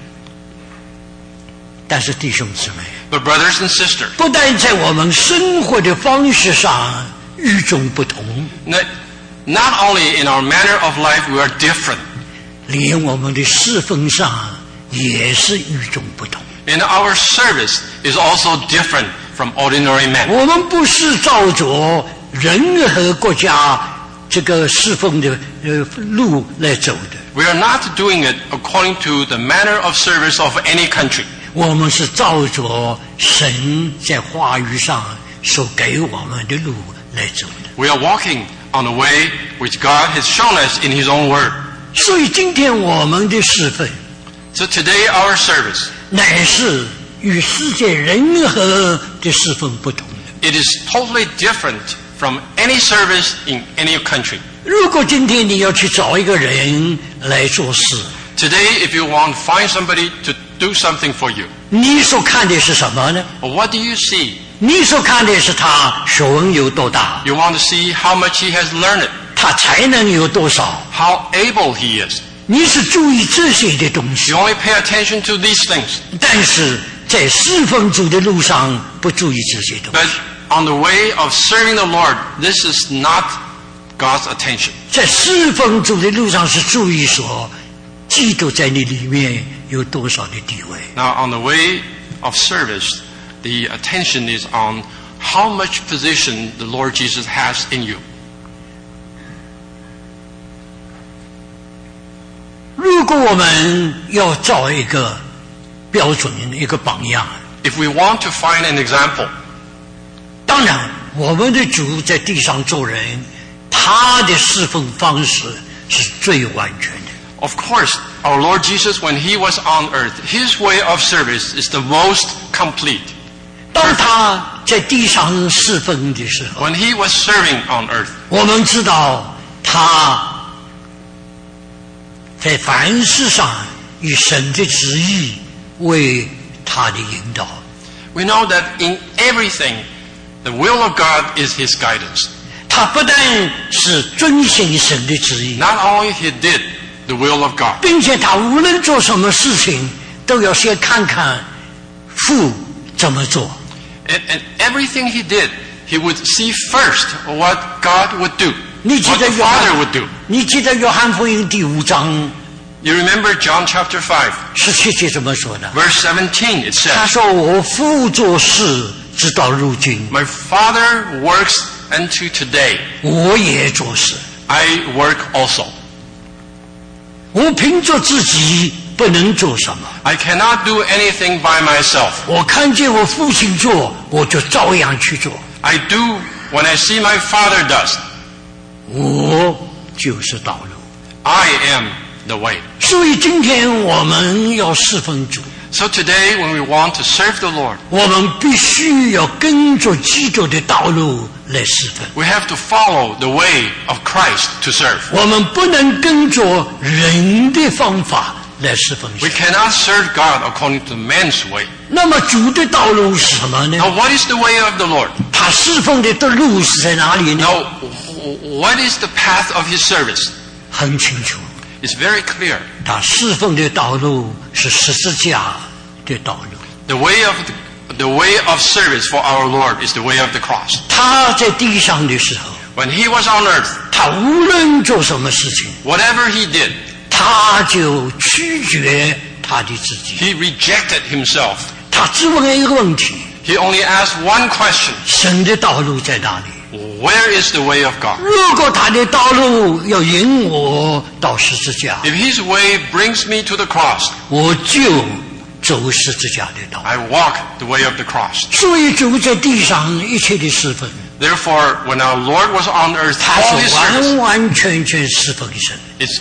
但是弟兄姊妹， But brothers and sisters, 不但在我们生活的方式上与众不同， not only in our manner of life we are different, 连我们的侍奉上也是与众不同。 and our service is also different from ordinary men. 我们不是照着任何国家这个侍奉的路来走的。 We are not doing it according to the manner of service of any country. 我们是照着神在话语上所给我们的路来走的。 We are walking on the way which God has shown us in His own Word. 所以今天我们的侍奉 So today our service, 乃是与世界任何的侍奉不同的。 it is totally different from any service in any country. 如果今天你要去找一个人来做事， Today, if you want to find somebody to do something for you, 你所看的是什么呢？ what do you see? 你所看的是他学问有多大， You want to see how much he has learned, 他才能有多少。 how able he is. 你是注意这些的东西 You，only pay attention to these things. 但是在侍奉主的路上不注意这些东 But 西。 on the way of serving the Lord, this is not God's attention. 在侍奉主的路上是注意说，基督在你里面有多少的地位。 Now, on the way of service, the attention is on how much position the Lord Jesus has in you. 如果我们要找一个标准、一个榜样， If we want to find an example, 当然我们的主在地上做人，他的侍奉方式是最完全的。 of course, our Lord Jesus, when he was on earth, his way of service is the most complete. 当他在地上侍奉的时候， When he was serving on earth, 我们知道他在凡事上以神的旨意为他的引导。 we know that in everything, the will of God is his guidance. 他不但是遵行神的旨意， Not only he did the will of God, 并且他无论做什么事情，都要先看看父怎么做。 and everything he did, he would see first what God would do, 你记 what 得 the 约 Father 翰 would do. 你记得约翰福音第5章 You remember John chapter 5, 17节怎么说的？ verse 17, it 他 says, 说：“我父做事，直到如今， My Father works unto today. 我也做事。 I work also. 我凭着自己不能做什么， I cannot do anything by myself. 我看见我父亲做，我就照样去做。 I do when I see my Father does. 我就是道路。 I am the way. 所以今天我们要侍奉主， So today, when we want to serve the Lord, 我们必须要跟着基督的道路来侍奉。 we have to follow the way of Christ to serve. 我们不能跟着人的方法来侍奉 We 神。 cannot serve God according to man's way. 那么主的道路是什么呢？ Now, what is the way of the Lord? 他侍奉的路是在哪里呢？ Now, what is the path of his service? 很清楚， It's very clear. 他侍奉的道路是十字架的道路。 The way of service for our Lord is the way of the cross. 他在地上的时候， When he was on earth, 他无论做什么事情， whatever he did, 他就拒绝他的自己。 he rejected himself. 他只问一个问题： He only asked one question. 神的道路在哪里？ Where is the way of God? 如果他的道路要引我到十字架， If his way brings me to the cross, 我就走十字架的道。 I walk the way of the cross. 所以主在地上一切的侍奉， Therefore, when our Lord was on earth, 他 all his 是 service 完完全全侍奉神。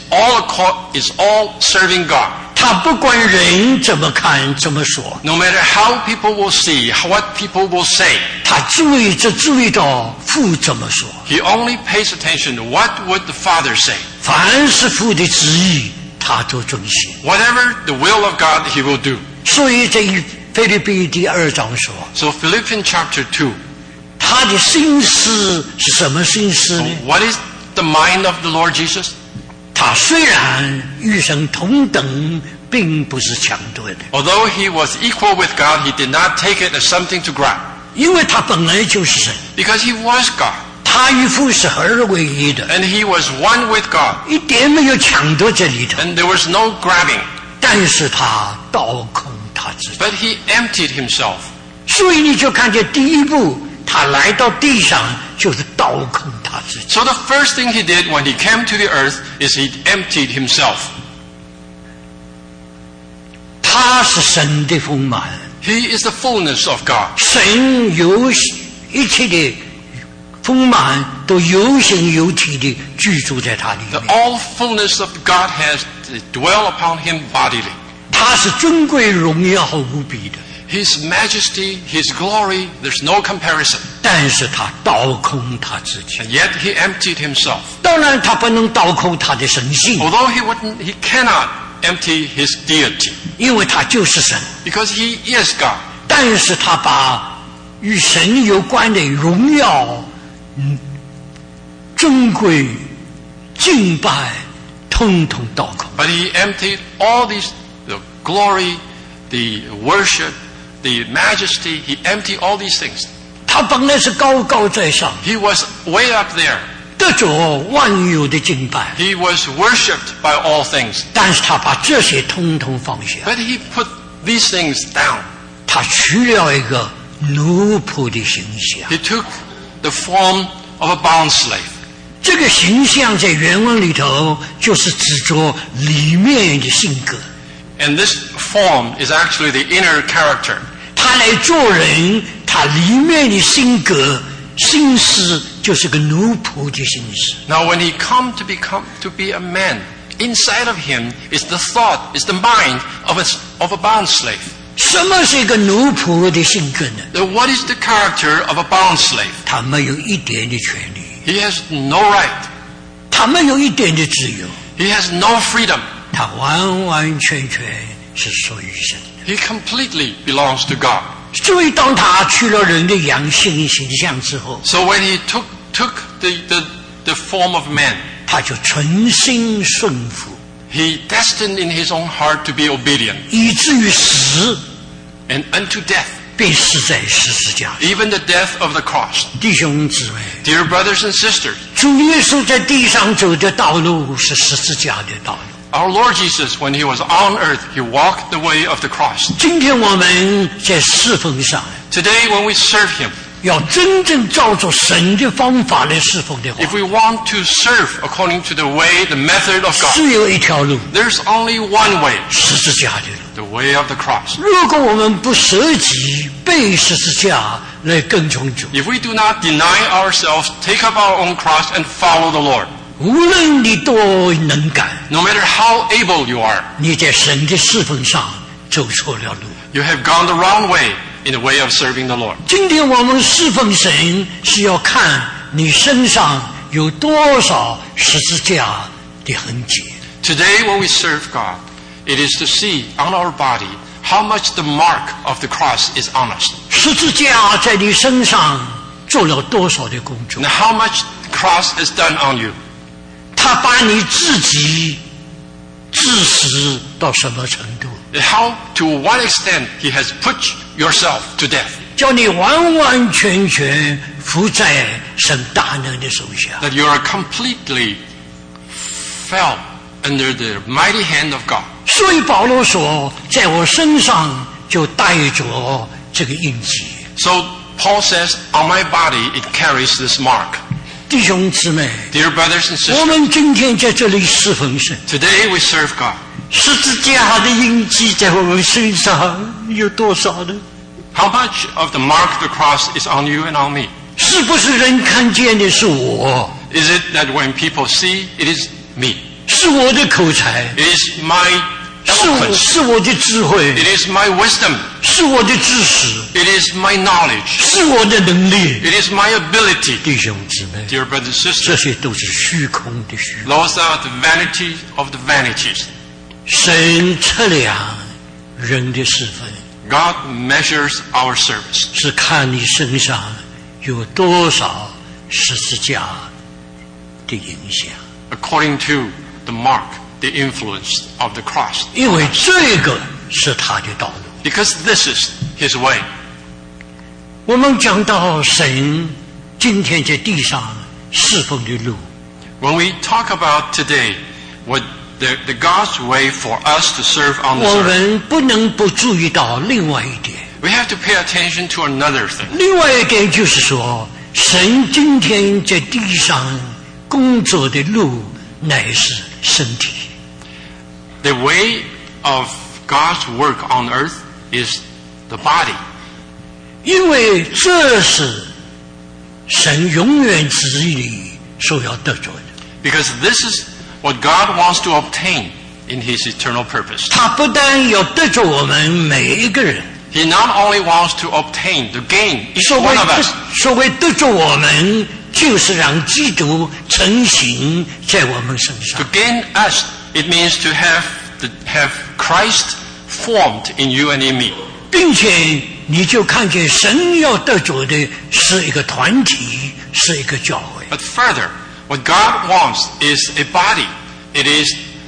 is all serving God. 他不管人怎么看怎么说， No matter how people will see, what people will say, 他注意到父怎么说。 he only pays attention to what would the Father say. 凡是父的旨意，他都遵行。 Whatever the will of God, he will do. 所以在腓立比第2章说， So Philippians chapter 2, 他的心思是什么心思呢？ what is the mind of the Lord Jesus? 他虽然与神同等，并不是抢夺的， Although he was equal with God, he did not take it as something to grab. 因为他本来就是神， Because he was God. 他与父是合而为一的， And he was one with God. 一点没有抢夺这里头。 And there was no grabbing. 但是他倒空他自己， But he emptied himself. 所以你就看见第一步，他来到地上就是倒空他自己。 So the first thing he did when he came to the earth is he emptied himself. 他是神的丰满， He is the fullness of God. 神有一切的丰满都有形有体的居住在他里 The 面。 all fullness of God has dwell upon him bodily. 他是尊贵荣耀无比的， His majesty, his glory, there's no comparison. 但是他倒空他自己。 And yet he emptied himself. 当然他不能倒空他的神性， Although he cannot empty his deity 因为他就是神， because he is God. 但是他把与神有关的荣耀、尊贵、敬拜通通倒空。 But he emptied all these, the glory, the worship, the majesty, he emptied all these things. 他本来是高高在上， He was way up there. 得着万有的敬拜， He was worshipped by all things. 但是他把这些通通放下， But he put these things down. 他取了一个奴仆的形象。 He took the form of a bond slave. 这个形象在原文里头就是指着里面的性格。 And this form is actually the inner character. 他来做人，他里面的性格、心思就是个奴仆的心思。 Now when he come to be a man, inside of him is the thought, is the mind of a bond slave. 什么是一个奴仆的性格呢？ Then what is the character of a bond slave? 他没有一点的权利， He has no right. 他没有一点的自由， He has no freedom. 他完完全全是属于神的。 He completely belongs to God. 所以当他取了人的阳性形象之后， So when he took the form of man, 他就存心顺服， he destined in his own heart to be obedient, 以至于死， and unto death, 被死在十字架上。 even the death of the cross. 弟兄姊妹， Dear brothers and sisters, 主耶稣在地上走的道路是十字架的道路。 our Lord Jesus, when he was on earth, he walked the way of the cross. 今天我们在侍奉上， Today when we serve him, 要真正照着神的方法来侍奉的话 if，we want to serve according to the way, the method of God, 只有一条路， there's only one way, 十字架的路。 the way of the cross. 如果我们不舍己背十字架来跟从主， If we do not deny ourselves, take up our own cross and follow the Lord, 无论你多能干， no matter how able you are, 你在神的侍奉上走错了路。 you have gone the wrong way in the way of serving the Lord. 今天我们侍奉神是要看你身上有多少十字架的痕迹。 Today when we serve God, it is to see on our body how much the mark of the cross is on us, 十字架在你身上做了多少的工作 and？how much the cross has done on you. 他把你自己致死到什么程度？ And how, to what extent he has put yourself to death, 叫你完完全全服在神大能的手下。 that you are completely fell under the mighty hand of God. 所以保罗说，在我身上就带着这个印记。 So Paul says, on my body it carries this mark. 弟兄姊妹， Dear brothers and 我 sisters, 们今天在这里侍奉神， today we serve God. 十字架的印记在我们身上有多少呢？ How much of the mark of the cross is on you and on me? 是不是人看见的是我？ Is it that when people see, it is me? 是我的口才， It is my 是 eloquence. 我的智慧， It is my wisdom. 是我的知识， It is my knowledge. 是我的能力。 It is my ability. 弟兄姊妹， Dear brothers and 这 sisters, 些都是虚空的虚空。 those are the vanity of the vanities. 神测量人的侍奉， God measures our service 是看你身上有多少十字架的影响， according to the mark, the influence of the cross. 因为这个是他的道路。 Because this is His way. 我们讲到神今天在地上侍奉的路， When we talk about today, what the God's way for us to serve on this 我 earth, 们不能不注意到另外一点。 we have to pay attention to another thing. 另外一点就是说，神今天在地上工作的路乃是身体。 The way of God's work on earth is the body. 因为这是神永远旨意里所要得着的。 Because this is what God wants to obtain in His eternal purpose. 他不但要得着我们每一个人， He not only wants to obtain, to gain each 所 one of us. 谓得着我们，就是让基督成形在我们身上 To。gain us, it means to have Christ formed in you and in me. 并且你就看见神要得着的是一个团体，是一个教会。 But further, what God wants is a body. It is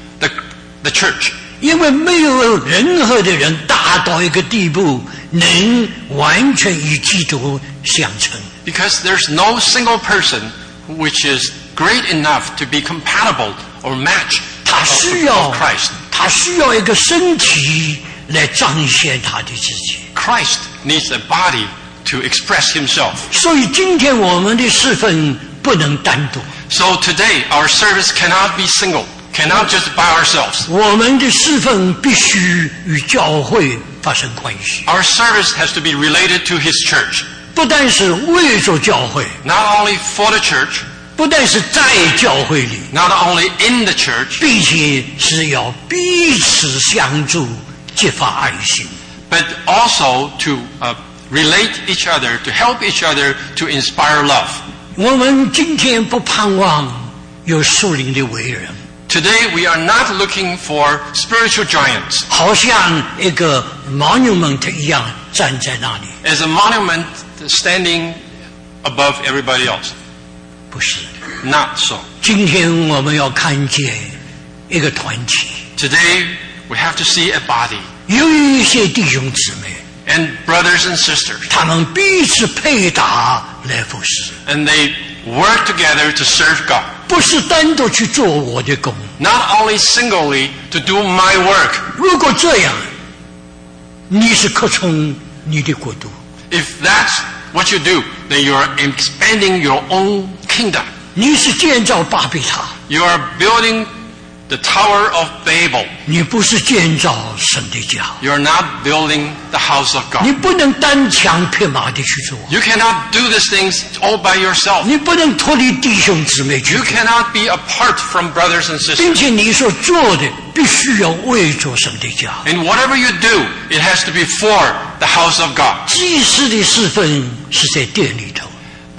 the church. 因为没有任何的人大到一个地步能完全与基督相称。 Because there's no single person which is great enough to be compatible or match 他需要 of Christ. 他需要一个身体来彰显他的自己。 Christ needs a body to express himself. 所以今天我们的侍奉不能单独， So today, our service cannot be single, cannot just by ourselves. 我们的侍奉必须与教会发生关系。 Our service has to be related to his church. 不但是为着教会， Not only for the church, 不但是在教会里， not only in the church, 并且是要彼此相助，激发爱心。 but also to relate each other, to help each other, to inspire love. 我们今天不盼望有属灵的伟人， Today, we are not looking for spiritual giants 好像一个 monument 一样站在那里， as a monument standing above everybody else. 不是。 Not so. 今天我们要看见一个团体， Today, we have to see a body 有一些弟兄姊妹， and brothers and sisters, 他们彼此配搭来服侍， and they work together to serve God. 不是单独去做我的工。 Not only singly to do my work. 如果这样，你是扩充你的国度， If that's what you do, then you are expanding your own kingdom. 你是建造巴比塔， You are building the Tower of Babel. 你不是建造神的家。 You are not building the house of 你 God. 不能单枪匹马的去做， You cannot do these things all by yourself. 你不能脱离弟兄姊妹去 You 做， cannot be apart from brothers and 并 sisters. 且你所做的必须要为着神的家。 And whatever you do, it has to be for the house of God. 祭司的侍奉是在殿里头，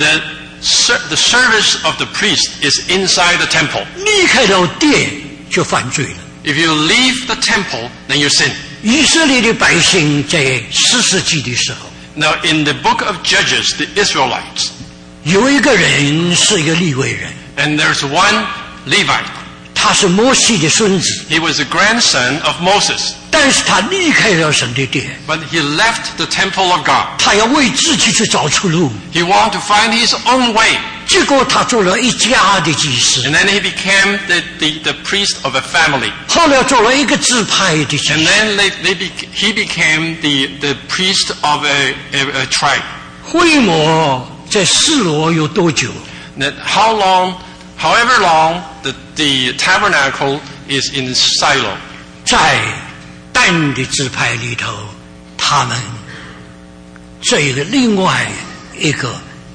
The service of the priest is inside the temple. 离开了殿就犯罪了。 If you leave the temple, then you sin. 以色列的百姓在4世纪的时候， Now, in the book of Judges, the Israelites, 有一个人是一个利未人， and there's one Levite. 他是摩西的孙子， He was the grandson of Moses, 但是他离开了神的殿， but he left the temple of God. 他要为自己去找出路， He wanted to find his own way, 结果他做了一家的祭司， and then he became the priest of a family. 后来做了一个支派的祭 And 司。 then he became the priest of a tribe. 会幕在示罗有多久？ That however long the tabernacle is in Shiloh. 在但的支派里头，他们这一个另外一个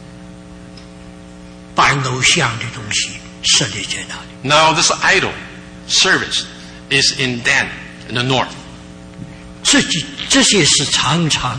拜偶像的东西设立在那里。 Now this idol service is in Dan, in the north. 这些是常常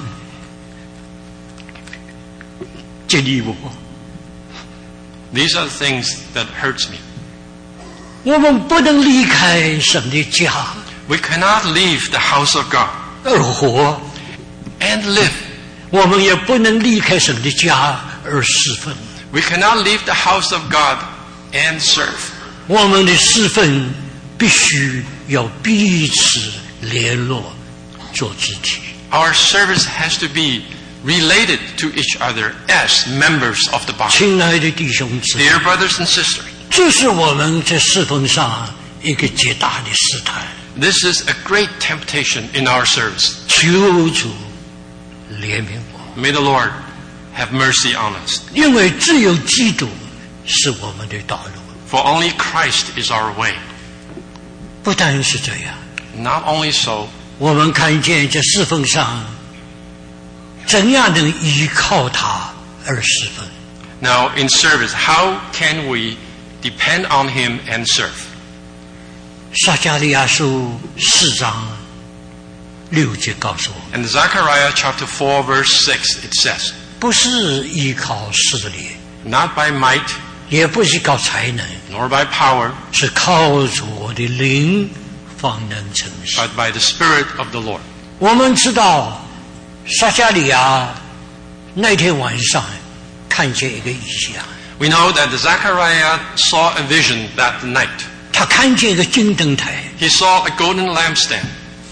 激励我。 These are the things that hurts me. 我们不能离开神的家 We cannot leave the house of God 而活， and live. 我们也不能离开神的家而侍奉。 We cannot leave the house of God and serve. 我们的侍奉必须要彼此联络，做肢体。 Our service has to be related to each other as members of the body. 亲爱的弟兄姊妹， Dear brothers and sisters, 这是我们在侍奉上一个极大的试探。 this is a great temptation in our service. 求主怜悯我， May the Lord have mercy on us. 因为只有基督是我们的道路。 For only Christ is our way. 不但是这样， Not only so, 我们看见这侍奉上怎样能依靠他而侍奉。 Now, in service, how can we depend on Him and serve? 撒迦利亚书4章6节告诉我们， In Zechariah chapter 4, verse 6, it says, 不是依靠势力， Not by might, 也不是靠才能， nor by power, 是靠着我的灵方能成事。 but by the Spirit of the Lord. 我们知道撒迦利亚那天晚上看见一个异象， We know that Zechariah saw a vision that night. 他看见一个金灯台， He saw a golden lampstand,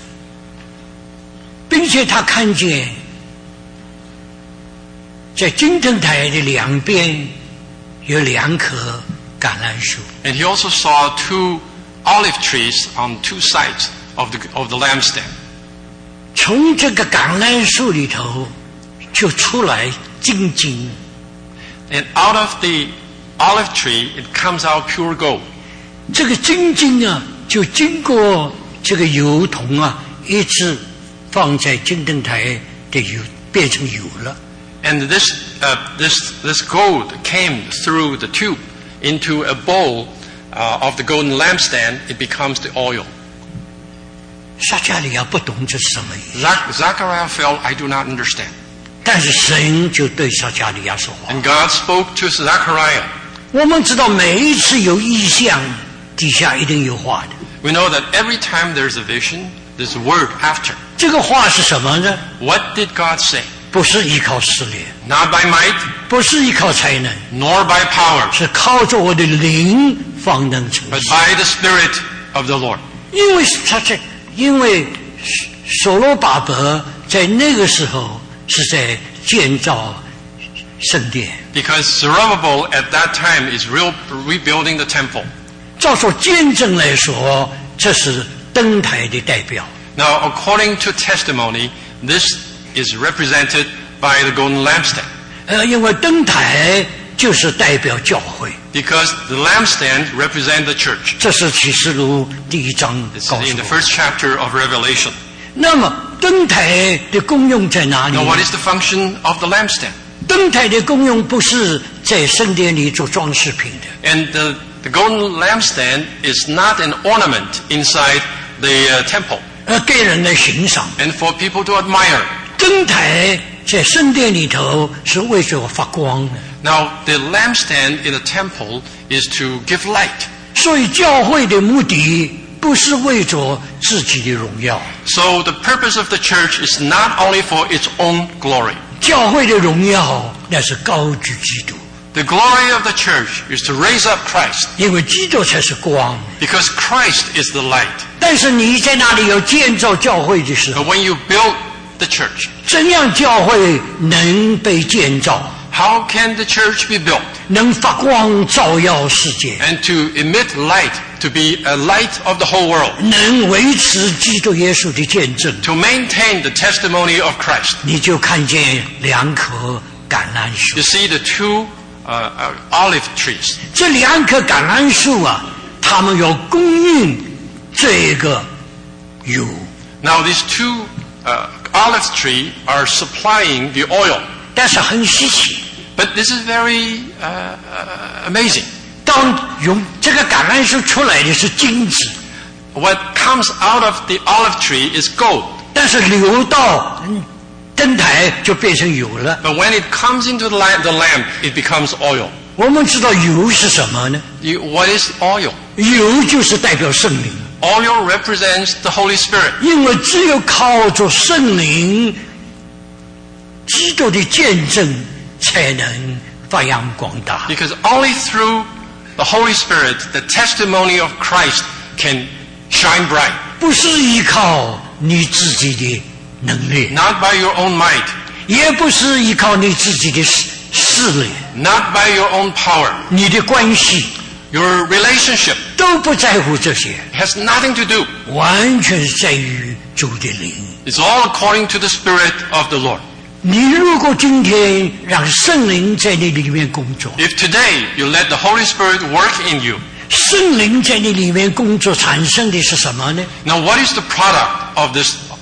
并且他看见在金灯台的两边有2棵橄榄树， and he also saw 2 olive trees on 2 sides of the lampstand. 从这个橄榄树里头就出来金晶， And out of the olive tree, it comes out pure gold. 这个金晶啊，就经过这个油桶啊，一直放在金灯台的油变成油了。 And this gold came through the tube into a bowl of the golden lampstand. It becomes the oil. 撒迦利亚不懂这是什么意思， Zechariah felt, I do not understand. 但是神就对撒迦利亚说话。 And God spoke to Zechariah. 我们知道每一次有异象，底下一定有话的。 We know that every time there's a vision, there's a word after. 这个话是什么呢？ What did God say? 不是依靠势力， Not by might, 不是依靠才能， nor by power, 是靠着我的灵方能成 but 事。 by the Spirit of the Lord. 因为所罗巴伯在那个时候是在建造圣殿， Because Zerubbabel at that time is rebuilding the temple. 照说见证来说，这是灯台的代表。 Now, according to testimony, this is represented by the golden lampstand. 因为灯台就是代表教会， Because the lampstand represents the church. 这是启示录1章 This 告 is 诉 in the 我。 first chapter of Revelation. 那么灯台的功用在哪里 Now, what is the function of the lampstand? 灯台的功用不是在圣殿里做装饰品的， And the golden lampstand is not an ornament inside the temple 给人来欣赏。 and for people to admire. 灯台在圣殿里头是为着发光的， Now, the lampstand in the temple is to give light. 所以教会的目的不是为着自己的荣耀， So the purpose of the church is not only for its own glory. 教会的荣耀那是高举基督， The glory of the church is to raise up Christ, 因为基督才是光。 because Christ is the light. 但是你在那里有建造教会的时候， But when you build the church, 怎样教会能被建造， how can the church be built 能发光照耀世界， and to emit light, to be a light of the whole world, 能维持基督耶稣的见证， to maintain the testimony of Christ? 你就看见2棵橄榄树 You。see the 2 olive trees. 这2棵橄榄树啊，它们有供应这个油， Now these 2 olive trees are supplying the oil. 但是很稀奇。 But this is very amazing. 当用这个橄榄树出来的是金子， What comes out of the olive tree is gold. 但是流到灯台就变成油了。 But when it comes into the lamp, it becomes oil. 我们知道油是什么呢？ What is oil? 油就是代表圣灵， Oil represents the Holy Spirit. 因为只有靠着圣灵基督的见证，才能发扬光大。 Because only through the Holy Spirit, the testimony of Christ can shine bright. 不是依靠你自己的能力， Not by your own might, 也不是依靠你自己的势力， not by your own power. 你的关系 Your relationship 都不在乎这些， has nothing to do. 完全是在于主的灵。 It's all according to the Spirit of the Lord. 你如果今天让圣灵在你里面工作， If today you let the Holy Spirit work in you, 圣灵在你里面工作产生的是什么呢？ now what is the product of this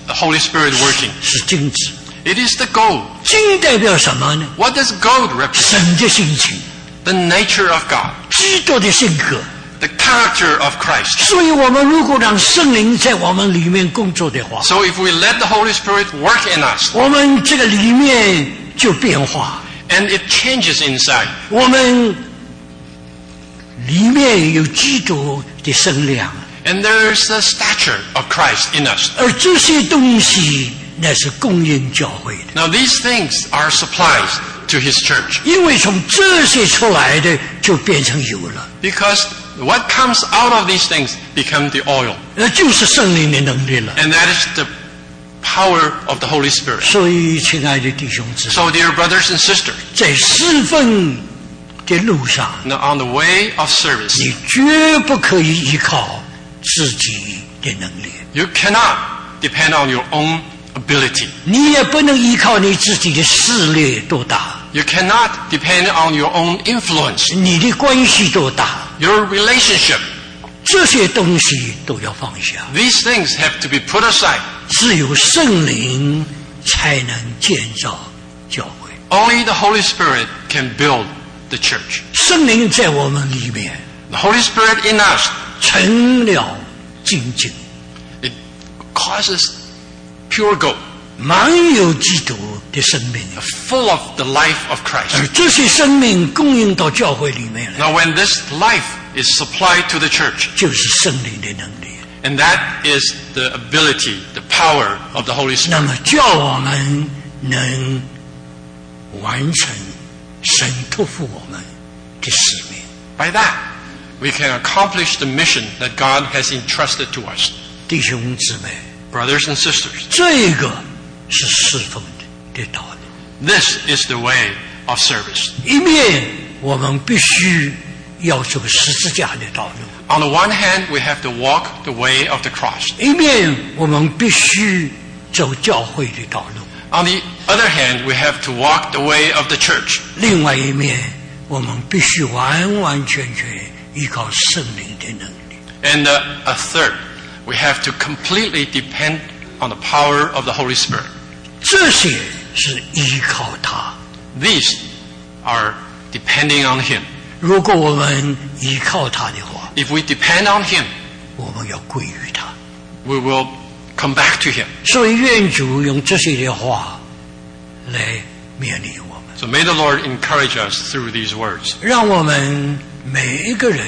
the Holy Spirit working? 是金子。 It is the gold. 金代表什么呢？ What does gold represent? 神的性情， The nature of God, 基督的性格。 the character of Christ. 所以我们如果让圣灵在我们里面工作的话， So if we let the Holy Spirit work in us, 我们这个里面就变化， and it changes inside, 我们里面有基督的身量， and there's the stature of Christ in us. 而这些东西那是供应教会的， Now these things are supplies to His church, 因为从这些出来的就变成油了， because what comes out of these things become the oil, 那就是圣灵的能力了。 and that is the power of the Holy Spirit. 所以，亲爱的弟兄姊妹， So dear brothers and sisters, 在侍奉的路上， now on the way of service, 你绝不可以依靠自己的能力， you cannot depend on your own ability. 你也不能依靠你自己的势力多大， You cannot depend on your own influence, 你的关系多大， your relationship. 这些东西都要放下。 These things have to be put aside. 只有圣灵才能建造教会。 Only the Holy Spirit can build the church. 圣灵在我们里面 The Holy Spirit in us, 成了精进， it causes pure gold, 满有基督的生命， full of the life of 而 Christ. 这些生命供应到教会里面来， Now when this life is supplied to the church, 就是圣灵的能力。 and that is the ability, the power of the Holy 那 Spirit. 么叫我们能完成神托付我们的使命。 By that, we can accomplish the mission that God has entrusted to us. 弟兄姊妹， Brothers and sisters, 这个是侍奉的道路。 this is the way of service. 一面我们必须要走十字架的道路， On the one hand, we have to walk the way of the cross. 一面我们必须走教会的道路， On the other hand, we have to walk the way of the church. 另外一面我们必须完完全全依靠圣灵的能力。 And a third, we have to completely depend on the power of the Holy Spirit. 这些是依靠他。 These are depending on Him. 如果我们依靠他的话， If we depend on Him, 我们要归于他。 we will come back to Him. 所以愿主用这些的话来勉励我们， So may the Lord encourage us through these words. 让我们每一个人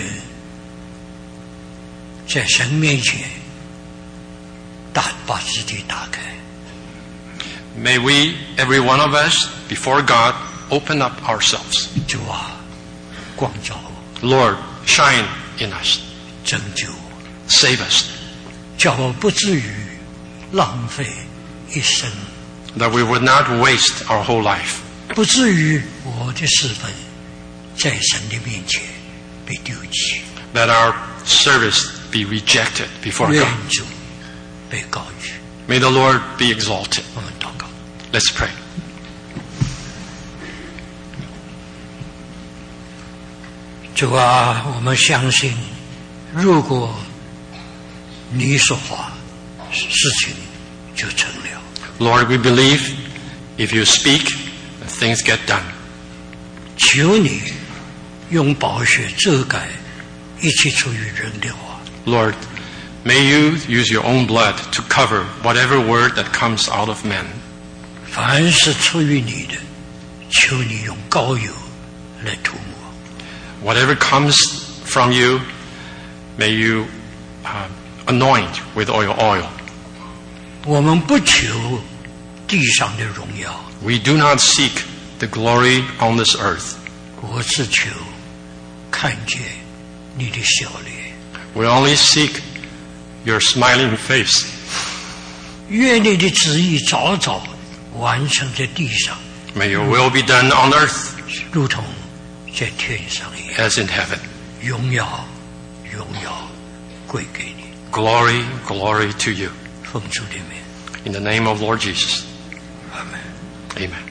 在神面前把自己打开， May we, every one of us, before God, open up ourselves. 主啊，光照我， Lord, shine in us. 拯救我， Save us, 叫我不至于浪费一生， that we would not waste our whole life, 不至于我的侍奉在神的面前被丢弃， that our service be rejected before 愿 God. 主被高举。 May the Lord be exalted. 我们祷告。 Let's pray. 主啊，我们相信，如果你说话，事情就成了。 Lord, we believe if you speak, things get done. 求你用宝血遮盖一切出于人的话， Lord, may you use your own blood to cover whatever word that comes out of men. 凡是出于你的，求你用膏油来涂抹。 Whatever comes from you, may you anoint with oil. 我们不求地上的荣耀， We do not seek the glory on this earth. 我只求看见你的笑脸。 We only seek your smiling face. 愿你的旨意早早完成在地上， May your will be done on earth 如同在天上一样。 as in heaven. 荣耀，荣耀归给你， Glory, glory to you. 奉主的名， In the name of Lord Jesus. 阿门。 Amen.